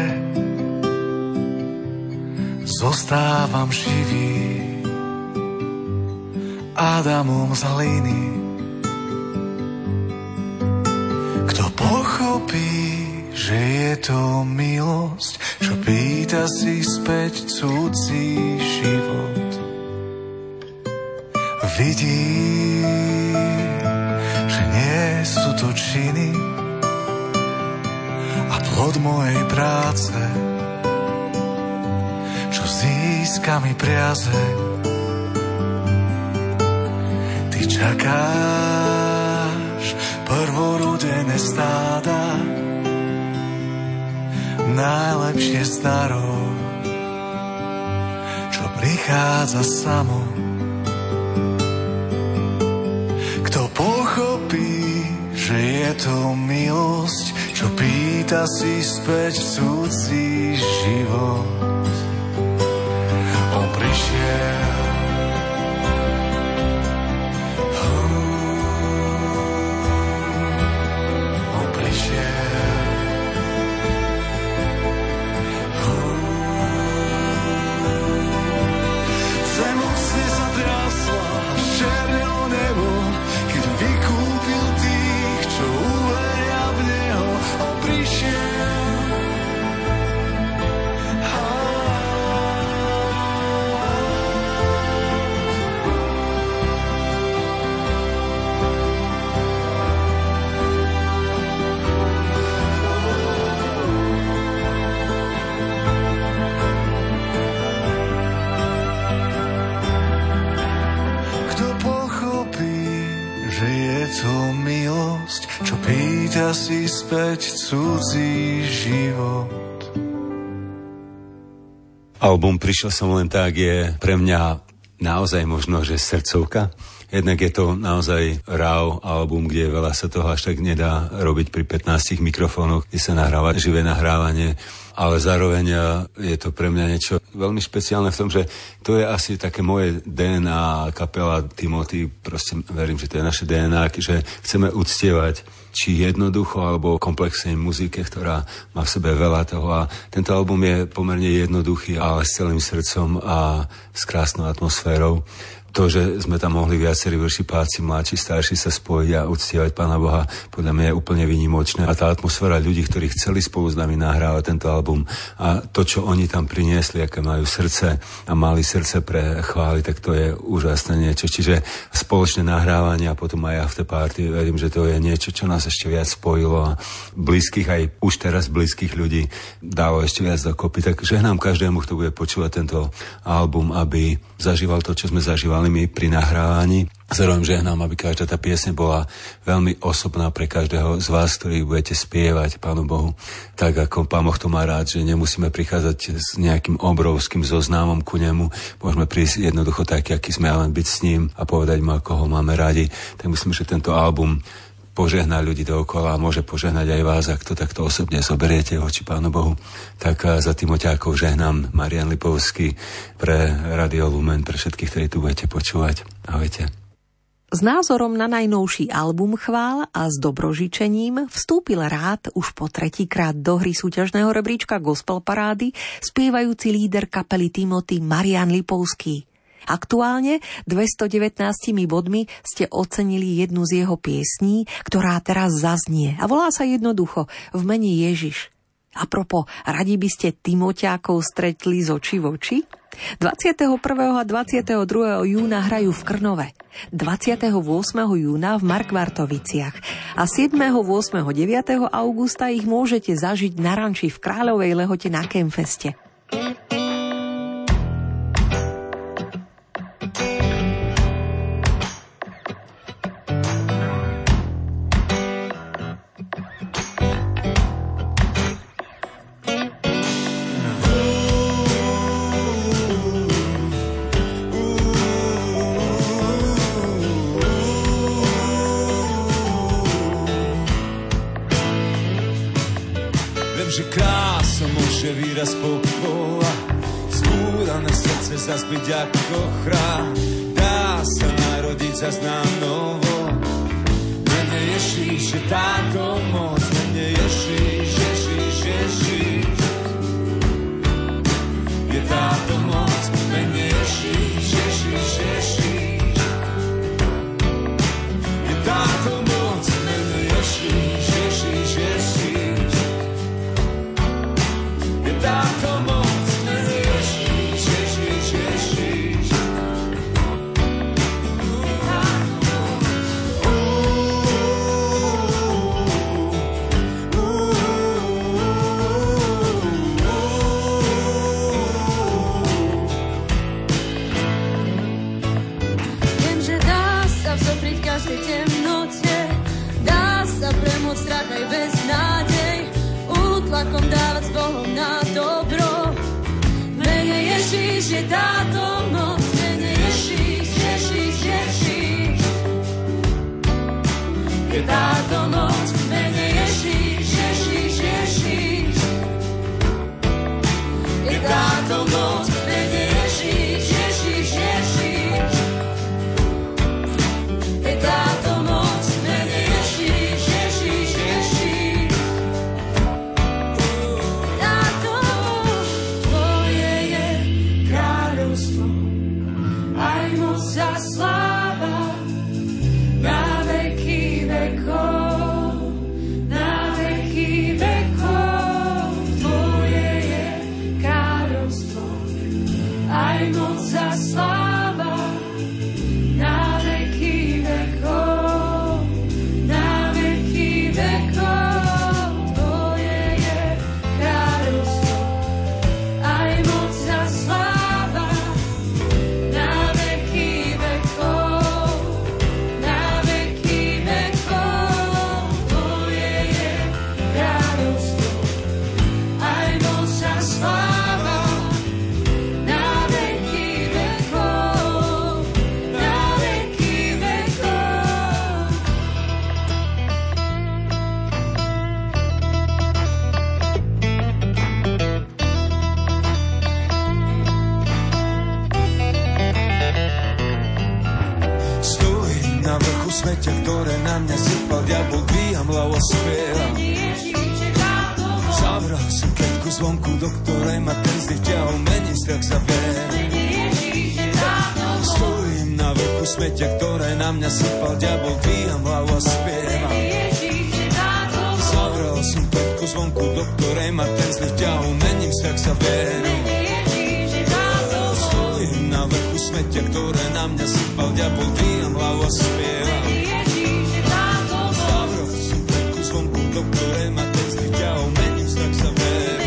Speaker 3: zostávam živý Adamom z hliny. Kto pochopí, že je to milosť, čo pýta si späť cudzí život, vidí, že nie sú to činy a plod mojej práce, čo získa mi priazeň. Ty čakáš prvorodené stáda, najlepšie z darov, čo prichádza samo. Kto pochopí, že je to milosť, čo pýta si späť cudzí život. On prišiel, on prišiel, zem mocne zatriasla, černelo nebo, keď vykúpil tých, čo uveria v neho. On prišiel, to milosť, čo pýta si späť cudzí život.
Speaker 11: Album Prišiel som len tak je pre mňa naozaj možno, že srdcovka. Jednak je to naozaj raw album, kde veľa sa toho až tak nedá robiť pri 15 mikrofónoch, kde sa nahráva živé nahrávanie, ale zároveň je to pre mňa niečo veľmi špeciálne v tom, že to je asi také moje DNA, kapela Timothy, proste verím, že to je naše DNA, že chceme uctievať či jednoducho, alebo komplexnej muzike, ktorá má v sebe veľa toho. A tento album je pomerne jednoduchý, ale s celým srdcom a s krásnou atmosférou. to, že sme tam mohli viacerí vršipáci, mladší, starší sa spojiť a uctievať Pána Boha, podľa mňa je úplne výnimočné. A tá atmosféra ľudí, ktorí chceli spolu s nami nahrávať tento album a to, čo oni tam priniesli, aké majú srdce a mali srdce pre chvály, tak to je úžasné niečo. Čiže spoločné nahrávanie a potom aj afterparty, verím, že to je niečo, čo nás ešte viac spojilo a blízkych, aj už teraz blízkych ľudí dalo ešte viac dokopy. Tak žehnám každému, kto bude počúvať tento album, aby zažíval to, čo sme zažívali my pri nahrávaní. Zároveň žehnám, aby každá tá pieseň bola veľmi osobná pre každého z vás, ktorí budete spievať Pánu Bohu. Tak ako Pán Boh to má rád, že nemusíme prichádzať s nejakým obrovským zoznámom ku nemu. Môžeme prísť jednoducho taký, aký sme, len byť s ním a povedať mu, ako ho máme radi. Tak myslím, že tento album požehná ľudí dookola a môže požehnať aj vás, ak to takto osobne zoberiete voči Pánu Bohu. Tak za Timoťákov žehnám Marian Lipovský pre Radio Lumen, pre všetkých, ktorí tu budete počúvať. Ahojte.
Speaker 2: S názorom na najnovší album chvál a s dobrožičením vstúpil rád už po tretíkrát do hry súťažného rebríčka Gospel Parády spievajúci líder kapely Timothy Marian Lipovský. Aktuálne 219 bodmi ste ocenili jednu z jeho piesní, ktorá teraz zaznie a volá sa jednoducho V mene Ježiš. Apropo, radi by ste Timoťákov stretli z očí v oči? 21. a 22. júna hrajú v Krnove, 28. júna v Markvartoviciach a 7., 8., 9. augusta ich môžete zažiť na ranči v Kráľovej Lehote na Campfeste.
Speaker 12: Výraz pokola, skúrané srdce zazbyť ako chrám. Dá sa narodiť zas na novo. Mene Ježíš je táto moc. Mene Ježíš, Ježíš, Ježíš je táto moc. Mene Ježíš, Ježíš, Ježíš je táto moc. Mene Ježíš, Ježíš, Ježíš táto moc, mene Ježíš, Ježíš, Ježíš.
Speaker 6: Viem, že dá sa vzopriť každej temnote, dá sa premôcť strach aj bez nádej, útlakom dávať s Bohom na dobro. Mene Ježíš je táto moc. Mene Ježíš, Ježíš, Ježíš je táto moc. Mene Ježíš, Ježíš, Ježíš je táto moc. Mene Ježíš, Ježíš, Ježíš je táto moc. Mene Ježíš, Ježíš, Ježíš aj moc a sláva na veky vekov, na veky vekov. Tvoje je kráľovstvo, aj moc a sláva na veky vekov, na veky vekov. Tvoje je kráľovstvo, aj moc a sláva.
Speaker 12: Smete, ktoré na mňa sypal diabol, dvíham hlavo, spievam. Zavral som kľetku zvonku, do ktorej ma ten zdych ťahol, mení strach za vier. Stojím na smetia, ktoré na mňa sypal diabol, dvíham hlavu a spievam. Zavrel som petku zvonku, do ktorej ma ten zlý vťahol, mením vzťah sa vieru. Stojím na vrchu smetia, ktoré na mňa sypal diabol, dvíham hlavu a spievam. Zavrel som petku zvonku, do ktorej ma ten zlý vťahol, mením vzťah sa vieru.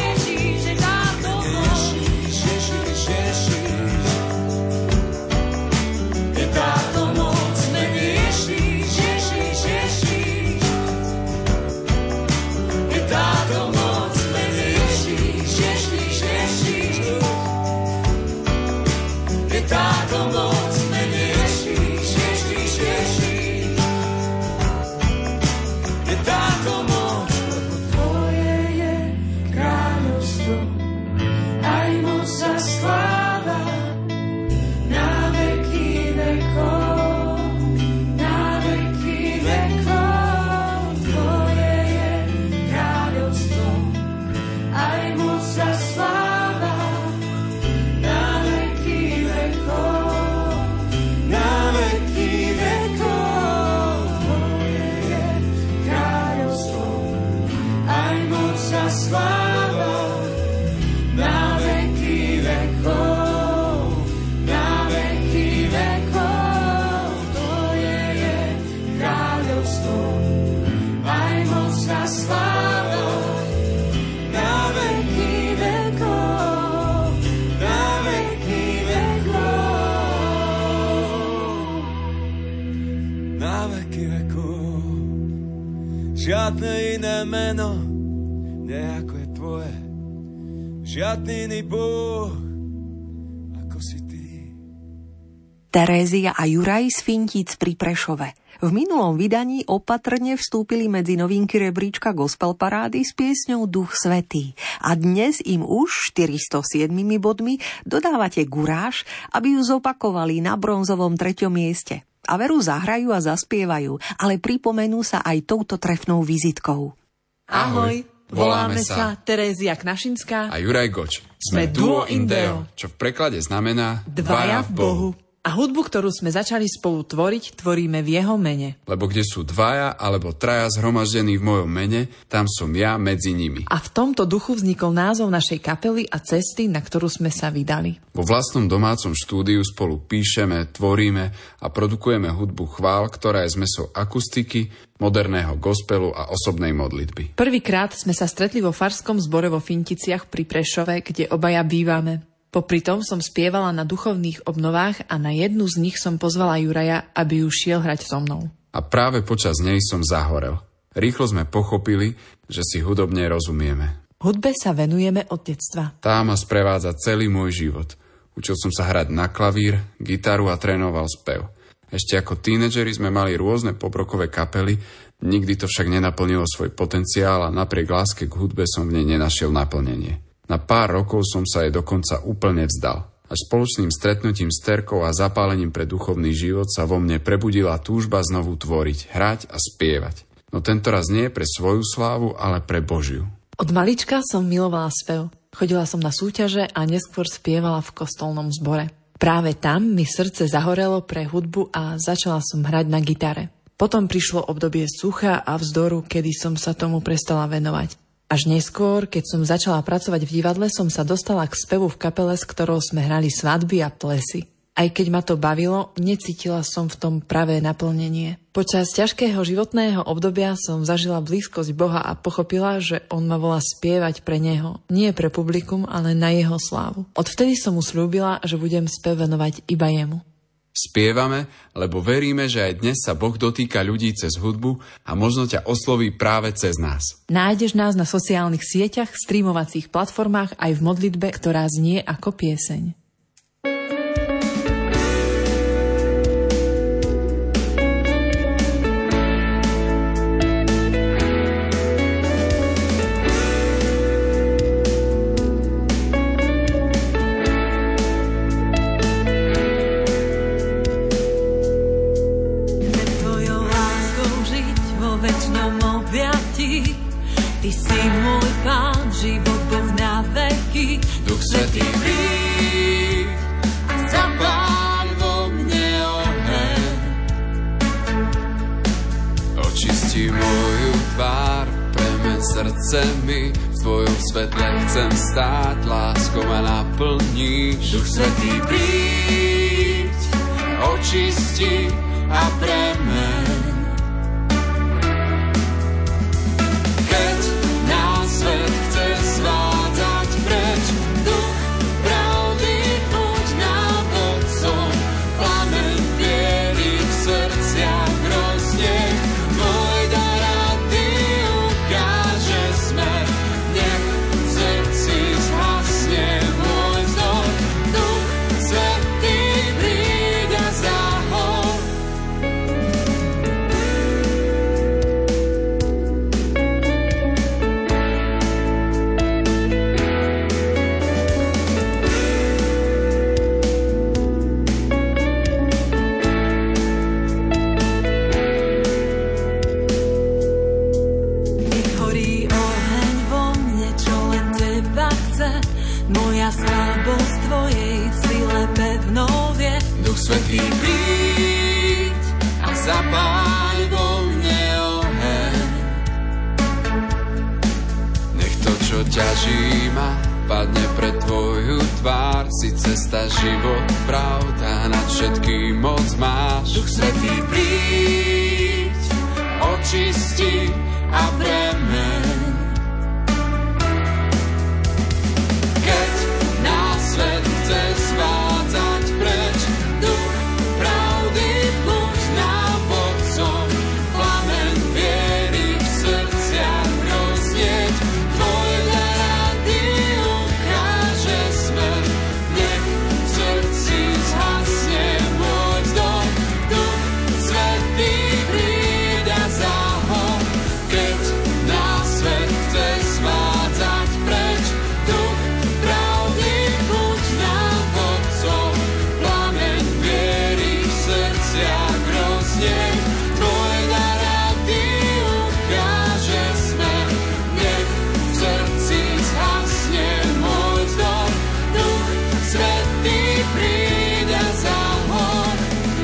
Speaker 12: Žiadne iné meno, nejako je tvoje. Žiadny iný Boh, ako si ty.
Speaker 2: Terézia a Juraj z Fintíc pri Prešove. V minulom vydaní opatrne vstúpili medzi novinky rebríčka Gospel Parády s piesňou Duch Svätý. A dnes im už 407 bodmi dodávate guráž, aby ju zopakovali na bronzovom 3. mieste. A veru zahrajú a zaspievajú, ale pripomenú sa aj touto trefnou vizitkou.
Speaker 13: Ahoj, voláme sa Terézia Knašinská
Speaker 14: a Juraj Goč. Sme Duo in Deo, čo v preklade znamená
Speaker 13: Dvaja v Bohu. A hudbu, ktorú sme začali spolu tvoriť, tvoríme v jeho mene.
Speaker 14: Lebo kde sú dvaja alebo traja zhromaždení v mojom mene, tam som ja medzi nimi.
Speaker 13: A v tomto duchu vznikol názov našej kapely a cesty, na ktorú sme sa vydali.
Speaker 14: Vo vlastnom domácom štúdiu spolu píšeme, tvoríme a produkujeme hudbu chvál, ktorá je zmesou akustiky, moderného gospelu a osobnej modlitby.
Speaker 13: Prvýkrát sme sa stretli vo farskom zbore vo Finticiach pri Prešove, kde obaja bývame. Popri tom som spievala na duchovných obnovách a na jednu z nich som pozvala Juraja, aby ju šiel hrať so mnou.
Speaker 14: A práve počas nej som zahorel. Rýchlo sme pochopili, že si hudobne rozumieme.
Speaker 13: Hudbe sa venujeme od detstva.
Speaker 14: Tá ma sprevádza celý môj život. Učil som sa hrať na klavír, gitaru a trénoval spev. Ešte ako tínedžeri sme mali rôzne poprokové kapely, nikdy to však nenaplnilo svoj potenciál a napriek láske k hudbe som v nej nenašiel naplnenie. Na pár rokov som sa jej dokonca úplne vzdal. Až spoločným stretnutím s Terkou a zapálením pre duchovný život sa vo mne prebudila túžba znovu tvoriť, hrať a spievať. No tentoraz nie pre svoju slávu, ale pre Božiu.
Speaker 13: Od malička som milovala spev. Chodila som na súťaže a neskôr spievala v kostolnom zbore. Práve tam mi srdce zahorelo pre hudbu a začala som hrať na gitare. Potom prišlo obdobie sucha a vzdoru, kedy som sa tomu prestala venovať. Až neskôr, keď som začala pracovať v divadle, som sa dostala k spevu v kapele, s ktorou sme hrali svadby a plesy. Aj keď ma to bavilo, necítila som v tom pravé naplnenie. Počas ťažkého životného obdobia som zažila blízkosť Boha a pochopila, že on ma volá spievať pre neho. Nie pre publikum, ale na jeho slávu. Odvtedy som mu sľúbila, že budem spev venovať iba jemu.
Speaker 14: Spievame, lebo veríme, že aj dnes sa Boh dotýka ľudí cez hudbu a možno ťa osloví práve cez nás.
Speaker 13: Nájdeš nás na sociálnych sieťach, streamovacích platformách aj v modlitbe, ktorá znie ako pieseň.
Speaker 8: Ty si môj Pán, život Boh na veky.
Speaker 14: Duch Svätý, srdce mi v tvojom svetle chcem stáť, láskou ma naplníš. Duch Svätý, príď, očisti a premeň. Keď nás svet chce zvádzať preč, duch pravdy buď nám vodcom, plameň viery v srdciach roznieť, tvoj dar rady ukáže smer, nech v srdci zhasne môj vzdor, Duch Svätý príď a zahor.
Speaker 15: Nech horí oheň vo mne, čo len teba chce, moja slabosť tvojej sile pevnou vie.
Speaker 14: Duch Svätý, príď a zapáľ vo mne oheň. Nech to, čo ťaží ma, padne pred tvoju tvár. Si cesta, život, pravda, nad všetkým moc máš. Duch Svätý, príď, očisti a premeň. Keď nás svet chce zvádzať preč, duch pravdy buď nám vodcom, plameň viery v srdciach roznieť, tvoj dar rady ukáže smer, nech v srdci zhasne môj vzdor, Duch Svätý príď a zahor. Keď nás svet chce zvádzať preč, duch pravdy buď nám vodcom, plameň viery v srdciach roznieť, tvoj dar rady ukáže smer, nech v srdci zhasne môj vzdor, Duch Svätý príď a zahor.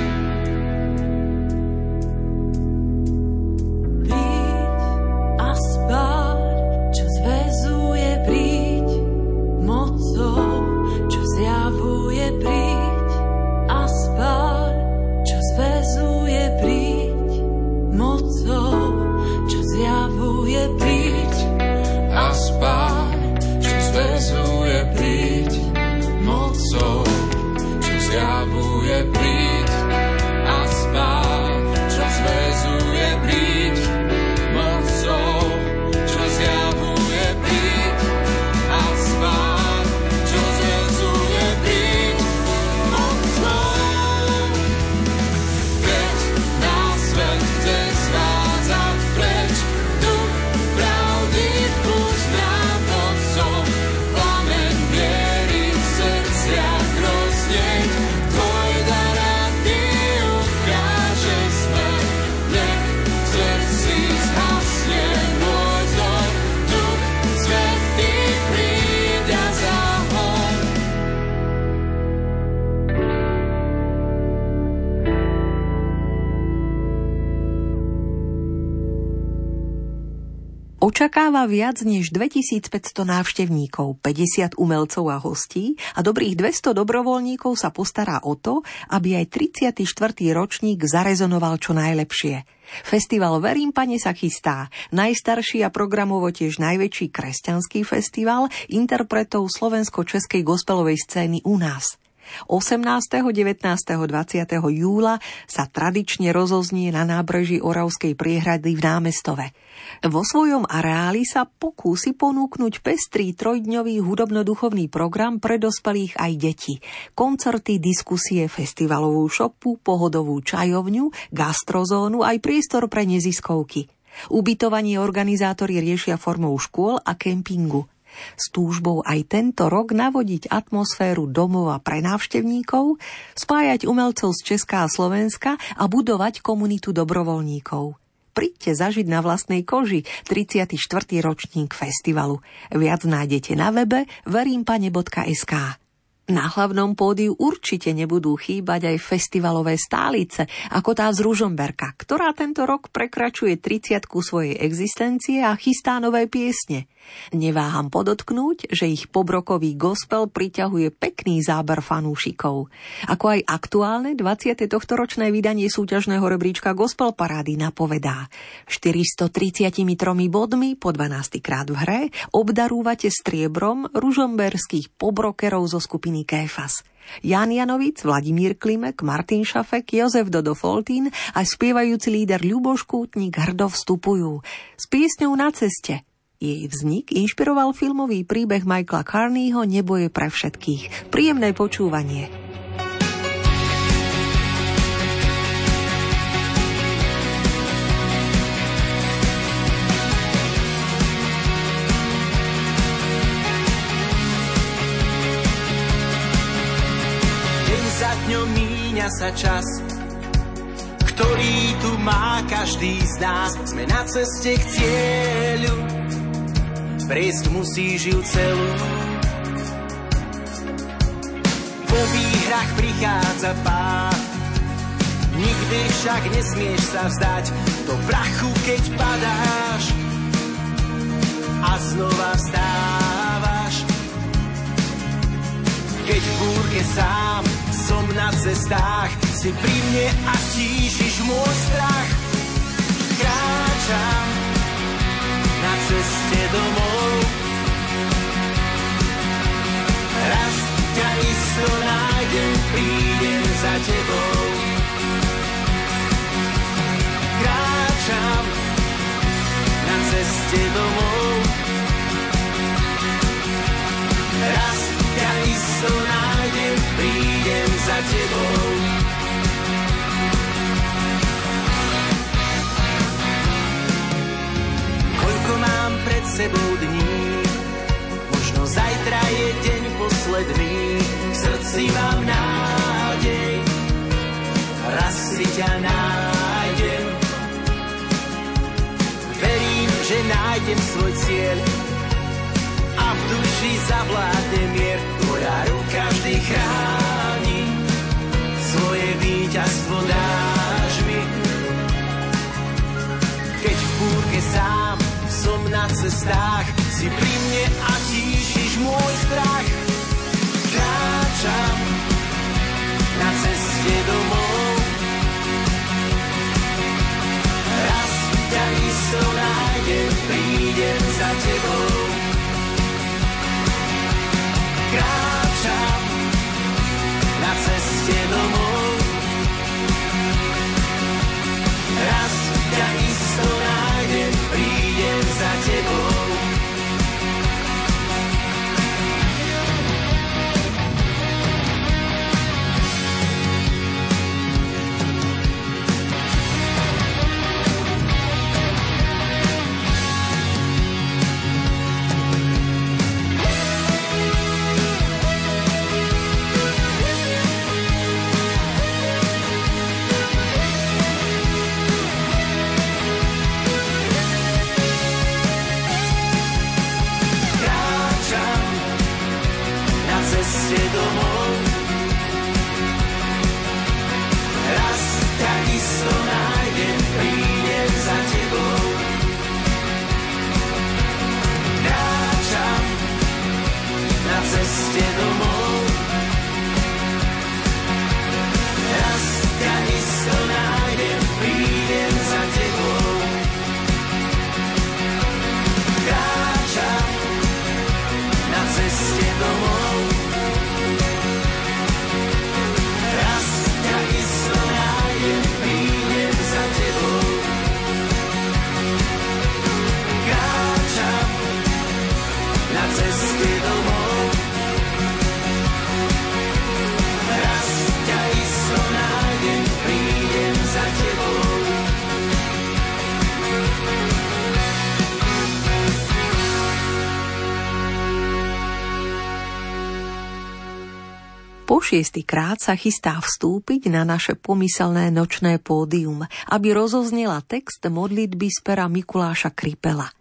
Speaker 15: A spár, čo zväzuje, príď mocou, čo zjavuje, príď. A spár, čo zväzuje, príď mocou, čo zjavuje, príď.
Speaker 14: A spár, čo zväzuje, príď mocou, čo zjavuje, príď. A spár, čo zväzuje, príď mocou, čo zjavuje, príď. A spár, čo zväzuje, príď mocou. Keď nás svet chce zvádzať preč, duch pravdy buď nám vodcom, plameň viery v srdciach roznieť, tvoj dar rady ukáže smer, nech v srdci zhasne môj vzdor, Duch Svätý príď a zahor.
Speaker 2: Očakáva viac než 2500 návštevníkov, 50 umelcov a hostí a dobrých 200 dobrovoľníkov sa postará o to, aby aj 34. ročník zarezonoval čo najlepšie. Festival Verím, Pane sa chystá. Najstarší a programovo tiež najväčší kresťanský festival interpretov slovensko-českej gospelovej scény u nás. 18., 19., 20. júla sa tradične rozoznie na nábreží Oravskej priehrady v Námestove. Vo svojom areáli sa pokúsi ponúknuť pestrý trojdňový hudobno-duchovný program pre dospelých aj detí. Koncerty, diskusie, festivalovú šopu, pohodovú čajovňu, gastrozónu aj priestor pre neziskovky. Ubytovanie organizátori riešia formou škôl a kempingu. S túžbou aj tento rok navodiť atmosféru domova pre návštevníkov, spájať umelcov z Česka a Slovenska a budovať komunitu dobrovoľníkov. Príďte zažiť na vlastnej koži 34. ročník festivalu. Viac nájdete na webe verimpane.sk. Na hlavnom pódiu určite nebudú chýbať aj festivalové stálice, ako tá z Ružomberka, ktorá tento rok prekračuje 30-ku svojej existencie a chystá nové piesne. Neváham podotknúť, že ich pobrokový gospel priťahuje pekný záber fanúšikov. Ako aj aktuálne 20. tohtoročné vydanie súťažného rebríčka Gospel Parády napovedá. 433 bodmi po 12. krát v hre obdarúvate striebrom ružomberských pobrokerov zo skupiny Kéfas. Ján Janovic, Vladimír Klimek, Martin Šafek, Jozef Dodo Foltín a spievajúci líder Ľuboš Kútnik hrdo vstupujú. S piesňou Na ceste. Jej vznik inšpiroval filmový príbeh Michaela Carneyho Nebo je pre všetkých. Príjemné počúvanie.
Speaker 16: Deň za dňom míňa sa čas, ktorý tu má každý z nás. Sme na ceste k cieľu, prejsť musíš ju celú. Po výhrách prichádza pád, nikdy však nesmieš sa vzdať do prachu, keď padáš a znova vstávaš. Keď v búrke sám som na cestách, si pri mne a tíšiš môj strach. Kráčam na ceste domov, raz ťa isto nájdem, prídem za tebou. Kráčam na ceste domov, raz ťa isto nájdem, prídem za tebou. Koľko mám pred sebou dní, možno zajtra je deň posledný. V srdci mám nádej, raz si ťa nájdem. Verím, že nájdem svoj cieľ a v duši zavládne mier. Tvoja ruka vždy chráni, svoje víťazstvo dáš mi. Keď v búrke sám som na cestách, si pri mne a tíšiš môj strach. Kráčam na ceste domov, raz ťa isto nájdem, prídem za tebou. Kráčam na ceste domov, raz ťa isto nájdem, prídem za tebou.
Speaker 2: Po 6. krát sa chystá vstúpiť na naše pomyselné nočné pódium, aby rozoznela text modlitby z pera Mikuláša Kripela.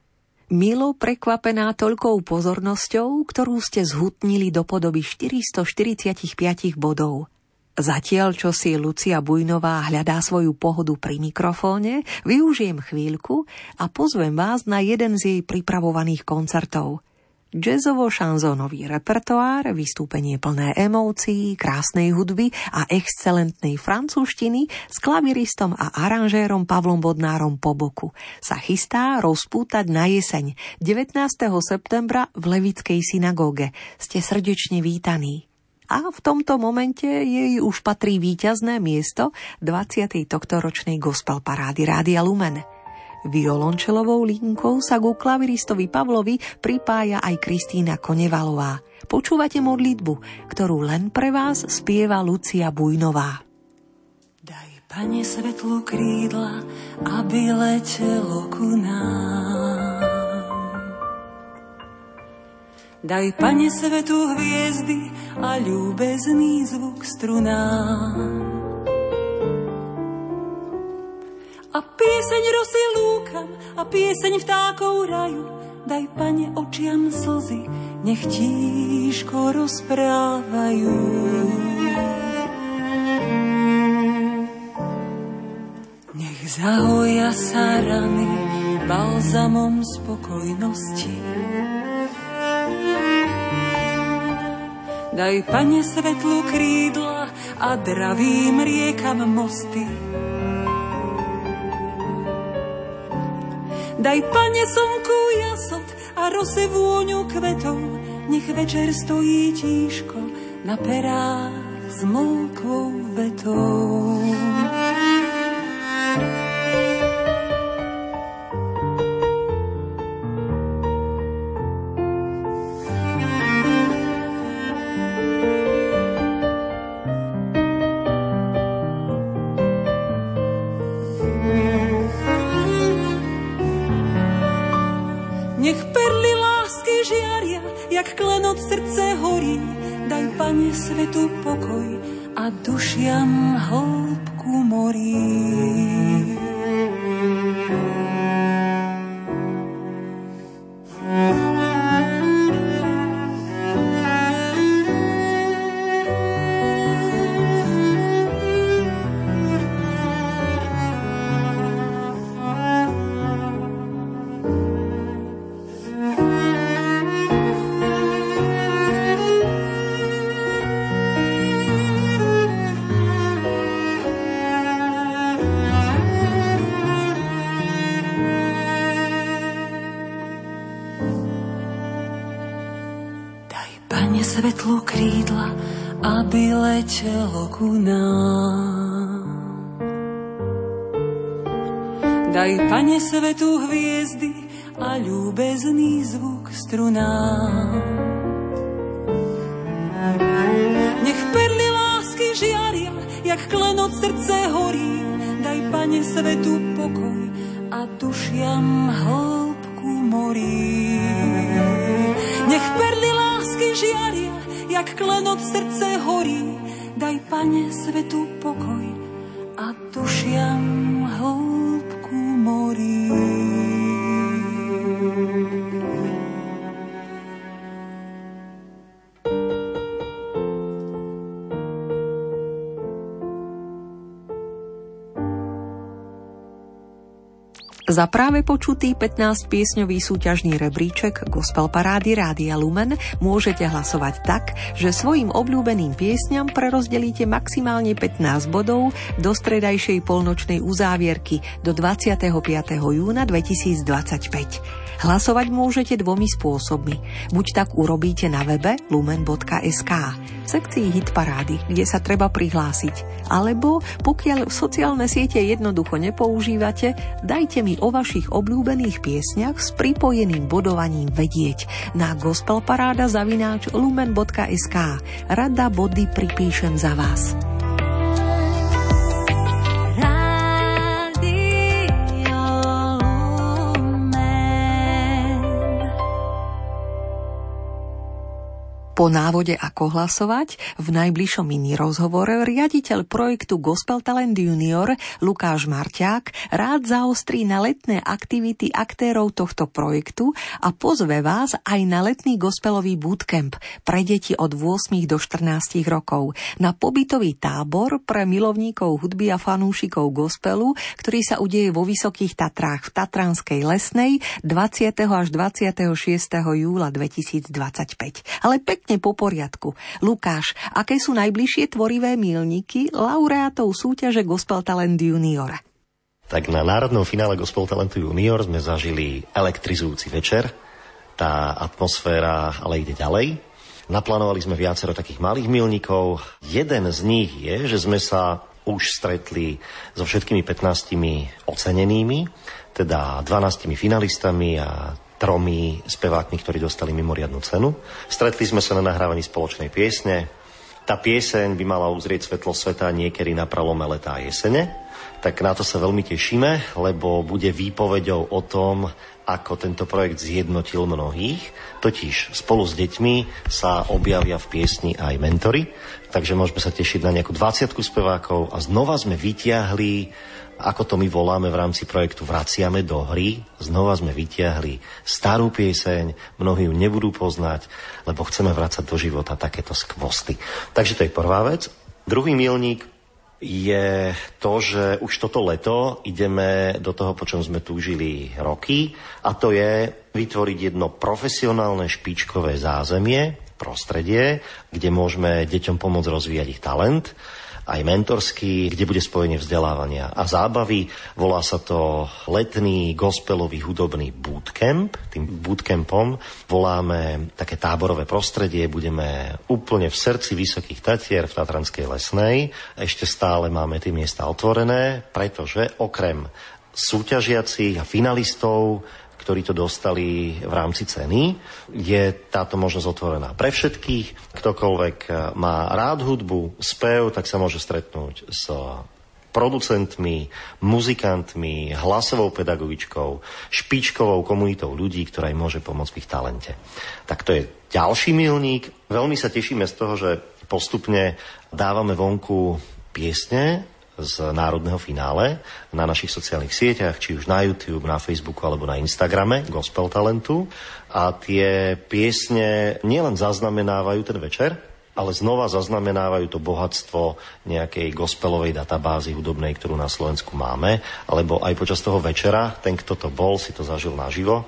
Speaker 2: Milo prekvapená toľkou pozornosťou, ktorú ste zhutnili do podoby 445 bodov. Zatiaľ, čo si Lucia Bujnová hľadá svoju pohodu pri mikrofóne, využijem chvíľku a pozvem vás na jeden z jej pripravovaných koncertov. Jazzovo-šanzónový repertoár, vystúpenie plné emócií, krásnej hudby a excelentnej francúzštiny s klaviristom a aranžérom Pavlom Bodnárom po boku sa chystá rozpútať na jeseň 19. septembra v Levickej synagóge. Ste srdečne vítaní. A v tomto momente jej už patrí víťazné miesto 20. tohtoročnej gospel parády Rádia Lumen. Violončelovou linkou sa ku klaviristovi Pavlovi pripája aj Kristína Konevalová. Počúvate modlitbu, ktorú len pre vás spieva Lucia Bujnová.
Speaker 15: Daj, Pane, svetlo krídla, aby letelo ku nám. Daj, Pane, svetu hviezdy a ľúbezný zvuk strunám. A pieseň rosy lúkam a pieseň vtákov raju. Daj, Pane, očiam slzy, nech tížko rozprávajú. Nech zahoja sa rany balzamom spokojnosti. Daj, Pane, svetlu krídla a dravým riekam mosty. Daj, Pane, slnku jasot a rose vôňu kvetov, nech večer stojí tížko na perách s mlkvou betou. Svetu pokoj a dušiam hĺbku morí. Svetlo krídla, aby letelo ku nám. Daj, Pane, svetu hviezdy a ľúbezný zvuk strunám. Nech perly lásky žiaria, jak klenot srdce horí. Daj, Pane, svetu pokoj a dušiam hĺbku morí. Nech perly lásky žiaria, jak klenot srdce horí. Daj, Pane, svetu pokoj a dušiam hĺbku morí.
Speaker 2: Za práve počutý 15-piesňový súťažný rebríček Gospel parády Rádia Lumen môžete hlasovať tak, že svojim obľúbeným piesňam prerozdelíte maximálne 15 bodov do stredajšej polnočnej uzávierky do 25. júna 2025. Hlasovať môžete dvomi spôsobmi. Buď tak urobíte na webe lumen.sk v sekcii Hit parády, kde sa treba prihlásiť. Alebo pokiaľ sociálne siete jednoducho nepoužívate, dajte mi o vašich obľúbených piesňach s pripojeným bodovaním vedieť na gospelparáda@lumen.sk. Rada body pripíšem za vás. Po návode ako hlasovať v najbližšom mini rozhovore riaditeľ projektu Gospel Talent Junior Lukáš Marťák rád zaostrí na letné aktivity aktérov tohto projektu a pozve vás aj na letný gospelový bootcamp pre deti od 8 do 14 rokov, na pobytový tábor pre milovníkov hudby a fanúšikov gospelu, ktorý sa udeje vo Vysokých Tatrách v Tatranskej Lesnej 20. až 26. júla 2025. Ale pekne po poriadku. Lukáš, aké sú najbližšie tvorivé míľniky laureátov súťaže Gospel Talent Junior?
Speaker 17: Tak na národnom finále Gospel Talentu Junior sme zažili elektrizujúci večer. Tá atmosféra ale ide ďalej. Naplánovali sme viacero takých malých míľnikov. Jeden z nich je, že sme sa už stretli so všetkými 15 ocenenými, teda 12 finalistami a 3 spevákmi, ktorí dostali mimoriadnu cenu. Stretli sme sa na nahrávaní spoločnej piesne. Tá pieseň by mala uzrieť svetlo sveta niekedy na prelome leta a jesene. Tak na to sa veľmi tešíme, lebo bude výpoveďou o tom, ako tento projekt zjednotil mnohých. Totiž spolu s deťmi sa objavia v piesni aj mentory, takže môžeme sa tešiť na nejakú 20 spevákov a znova sme vytiahli, ako to my voláme v rámci projektu Vraciame do hry, znova sme vytiahli starú pieseň, mnohí ju nebudú poznať, lebo chceme vracať do života takéto skvosty. Takže to je prvá vec. Druhý milník je to, že už toto leto ideme do toho, po čom sme túžili roky, a to je vytvoriť jedno profesionálne špičkové zázemie, prostredie, kde môžeme deťom pomôcť rozvíjať ich talent, aj mentorský, kde bude spojenie vzdelávania a zábavy. Volá sa to letný gospelový hudobný bootcamp. Tým bootcampom voláme také táborové prostredie. Budeme úplne v srdci Vysokých Tatier v Tatranskej Lesnej. Ešte stále máme tie miesta otvorené, pretože okrem súťažiacich a finalistov, ktorí to dostali v rámci ceny, je táto možnosť otvorená pre všetkých. Ktokoľvek má rád hudbu, spev, tak sa môže stretnúť s producentmi, muzikantmi, hlasovou pedagogičkou, špičkovou komunitou ľudí, ktorá im môže pomôcť v ich talente. Tak to je ďalší milník. Veľmi sa tešíme z toho, že postupne dávame vonku piesne z národného finále na našich sociálnych sieťach, či už na YouTube, na Facebooku alebo na Instagrame Gospel Talentu. A tie piesne nielen zaznamenávajú ten večer, ale znova zaznamenávajú to bohatstvo nejakej gospelovej databázy hudobnej, ktorú na Slovensku máme, alebo aj počas toho večera, ten, kto to bol, si to zažil naživo,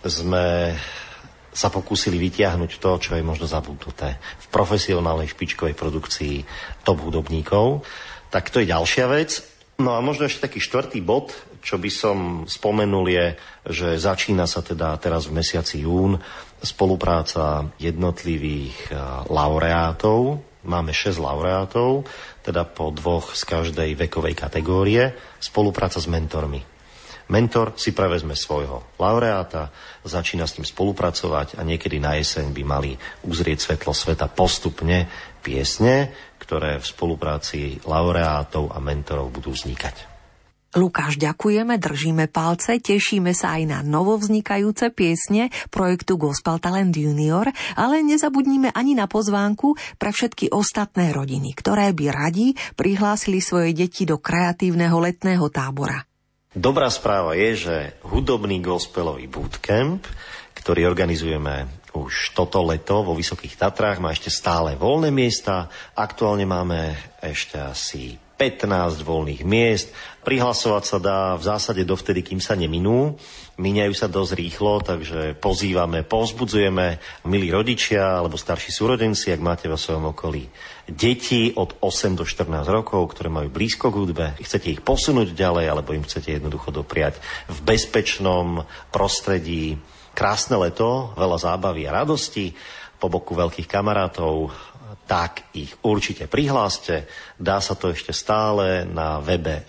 Speaker 17: sme sa pokúsili vytiahnuť to, čo je možno zabudnuté v profesionálnej špičkovej produkcii top hudobníkov. Tak to je ďalšia vec. No a možno ešte taký 4. bod, čo by som spomenul, je, že začína sa teda teraz v mesiaci jún spolupráca jednotlivých laureátov. Máme 6 laureátov, teda po 2 z každej vekovej kategórie. Spolupráca s mentormi. Mentor si prevezme svojho laureáta, začína s ním spolupracovať a niekedy na jeseň by mali uzrieť svetlo sveta postupne piesne, ktoré v spolupráci laureátov a mentorov budú vznikať.
Speaker 2: Lukáš, ďakujeme, držíme palce, tešíme sa aj na novovznikajúce piesne projektu Gospel Talent Junior, ale nezabudnime ani na pozvánku pre všetky ostatné rodiny, ktoré by radi prihlásili svoje deti do kreatívneho letného tábora.
Speaker 17: Dobrá správa je, že hudobný gospelový bootcamp, ktorý organizujeme už toto leto vo Vysokých Tatrách, má ešte stále voľné miesta. Aktuálne máme ešte asi 15 voľných miest. Prihlasovať sa dá v zásade dovtedy, kým sa neminú. Míňajú sa dosť rýchlo, takže pozývame, povzbudzujeme, milí rodičia alebo starší súrodenci, ak máte vo svojom okolí deti od 8 do 14 rokov, ktoré majú blízko k hudbe, chcete ich posunúť ďalej, alebo im chcete jednoducho dopriať v bezpečnom prostredí krásne leto, veľa zábavy a radosti po boku veľkých kamarátov, tak ich určite prihláste. Dá sa to ešte stále na webe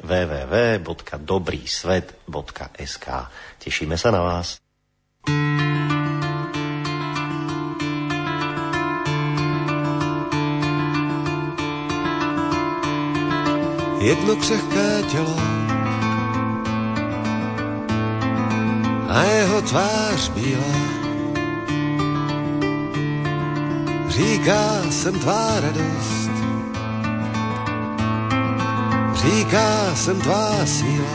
Speaker 17: www.dobrysvet.sk. Tešíme sa na vás.
Speaker 12: Jedno křehké tělo a jeho tvář bílá.
Speaker 3: Říká jsem tvá radost, říká jsem tvá síla,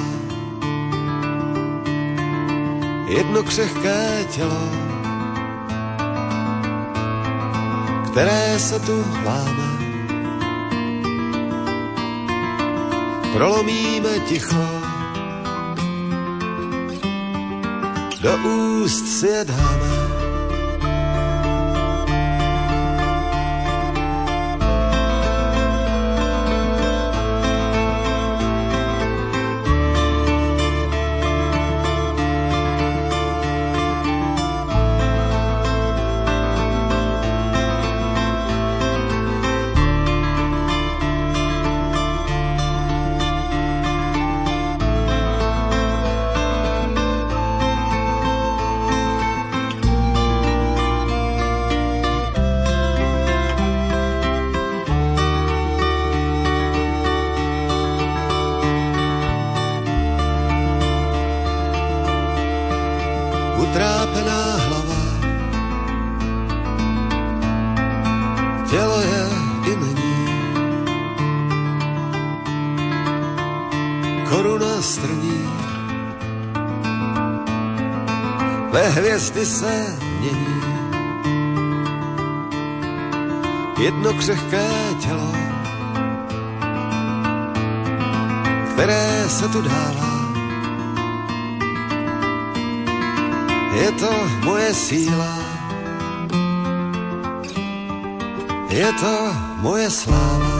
Speaker 3: jedno křehké tělo, které se tu láme. Prolomíme ticho, do úst si je dáme. Utrápená hlava, tělo je i není. Koruna strní, ve hvězdy se mění. Jedno křehké tělo, které se tu dává. Je to moje síla, je to moje sláva.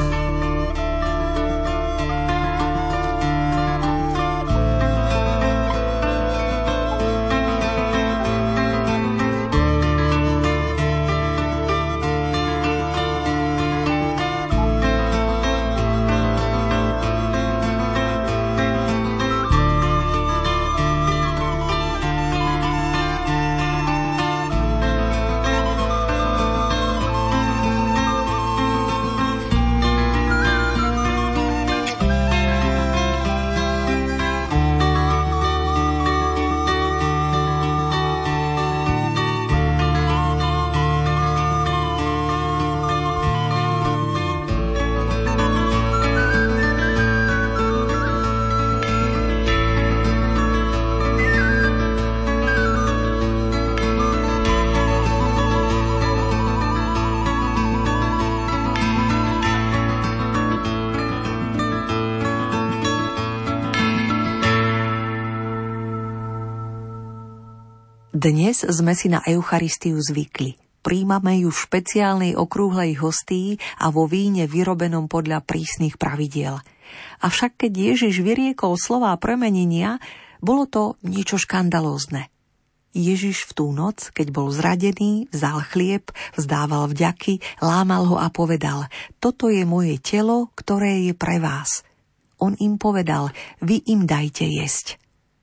Speaker 2: Dnes sme si na Eucharistiu zvykli. Príjmame ju v špeciálnej okrúhlej hostii a vo víne vyrobenom podľa prísnych pravidiel. Avšak keď Ježiš vyriekol slová premenenia, bolo to niečo škandalózne. Ježiš v tú noc, keď bol zradený, vzal chlieb, vzdával vďaky, lámal ho a povedal: toto je moje telo, ktoré je pre vás. On im povedal: vy im dajte jesť.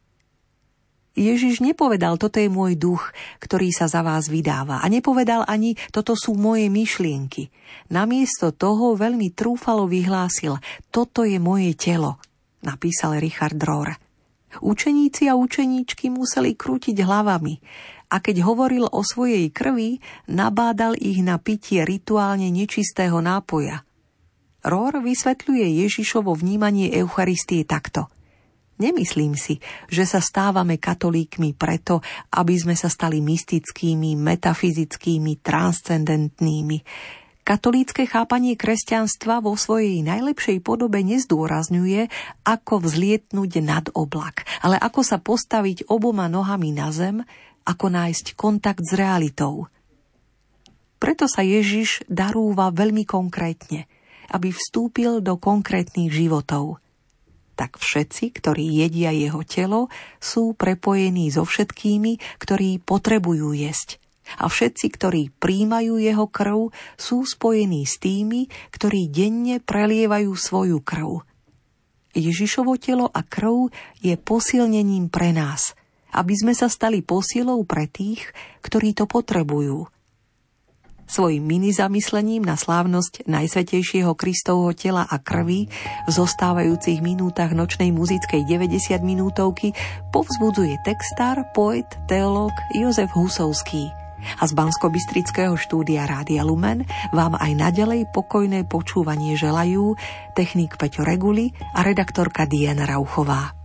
Speaker 2: Ježiš nepovedal: toto je môj duch, ktorý sa za vás vydáva. A nepovedal ani: toto sú moje myšlienky. Namiesto toho veľmi trúfalo vyhlásil: toto je moje telo, napísal Richard Rohr. Učeníci a učeníčky museli krútiť hlavami. A keď hovoril o svojej krvi, nabádal ich na pitie rituálne nečistého nápoja. Rohr vysvetľuje Ježišovo vnímanie Eucharistie takto: nemyslím si, že sa stávame katolíkmi preto, aby sme sa stali mystickými, metafyzickými, transcendentnými. Katolícke chápanie kresťanstva vo svojej najlepšej podobe nezdôrazňuje, ako vzlietnúť nad oblak, ale ako sa postaviť oboma nohami na zem, ako nájsť kontakt s realitou. Preto sa Ježiš darúva veľmi konkrétne, aby vstúpil do konkrétnych životov. Tak všetci, ktorí jedia jeho telo, sú prepojení so všetkými, ktorí potrebujú jesť. A všetci, ktorí príjmajú jeho krv, sú spojení s tými, ktorí denne prelievajú svoju krv. Ježišovo telo a krv je posilnením pre nás, aby sme sa stali posilou pre tých, ktorí to potrebujú. Svojím mini zamyslením na slávnosť Najsvätejšieho Kristovho tela a krvi v zostávajúcich minútach nočnej muzickej 90-minútovky povzbudzuje textár, poet, teológ Jozef Husovský. A z banskobystrického štúdia Rádia Lumen vám aj naďalej pokojné počúvanie želajú technik Peťo Reguli a redaktorka Diana Rauchová.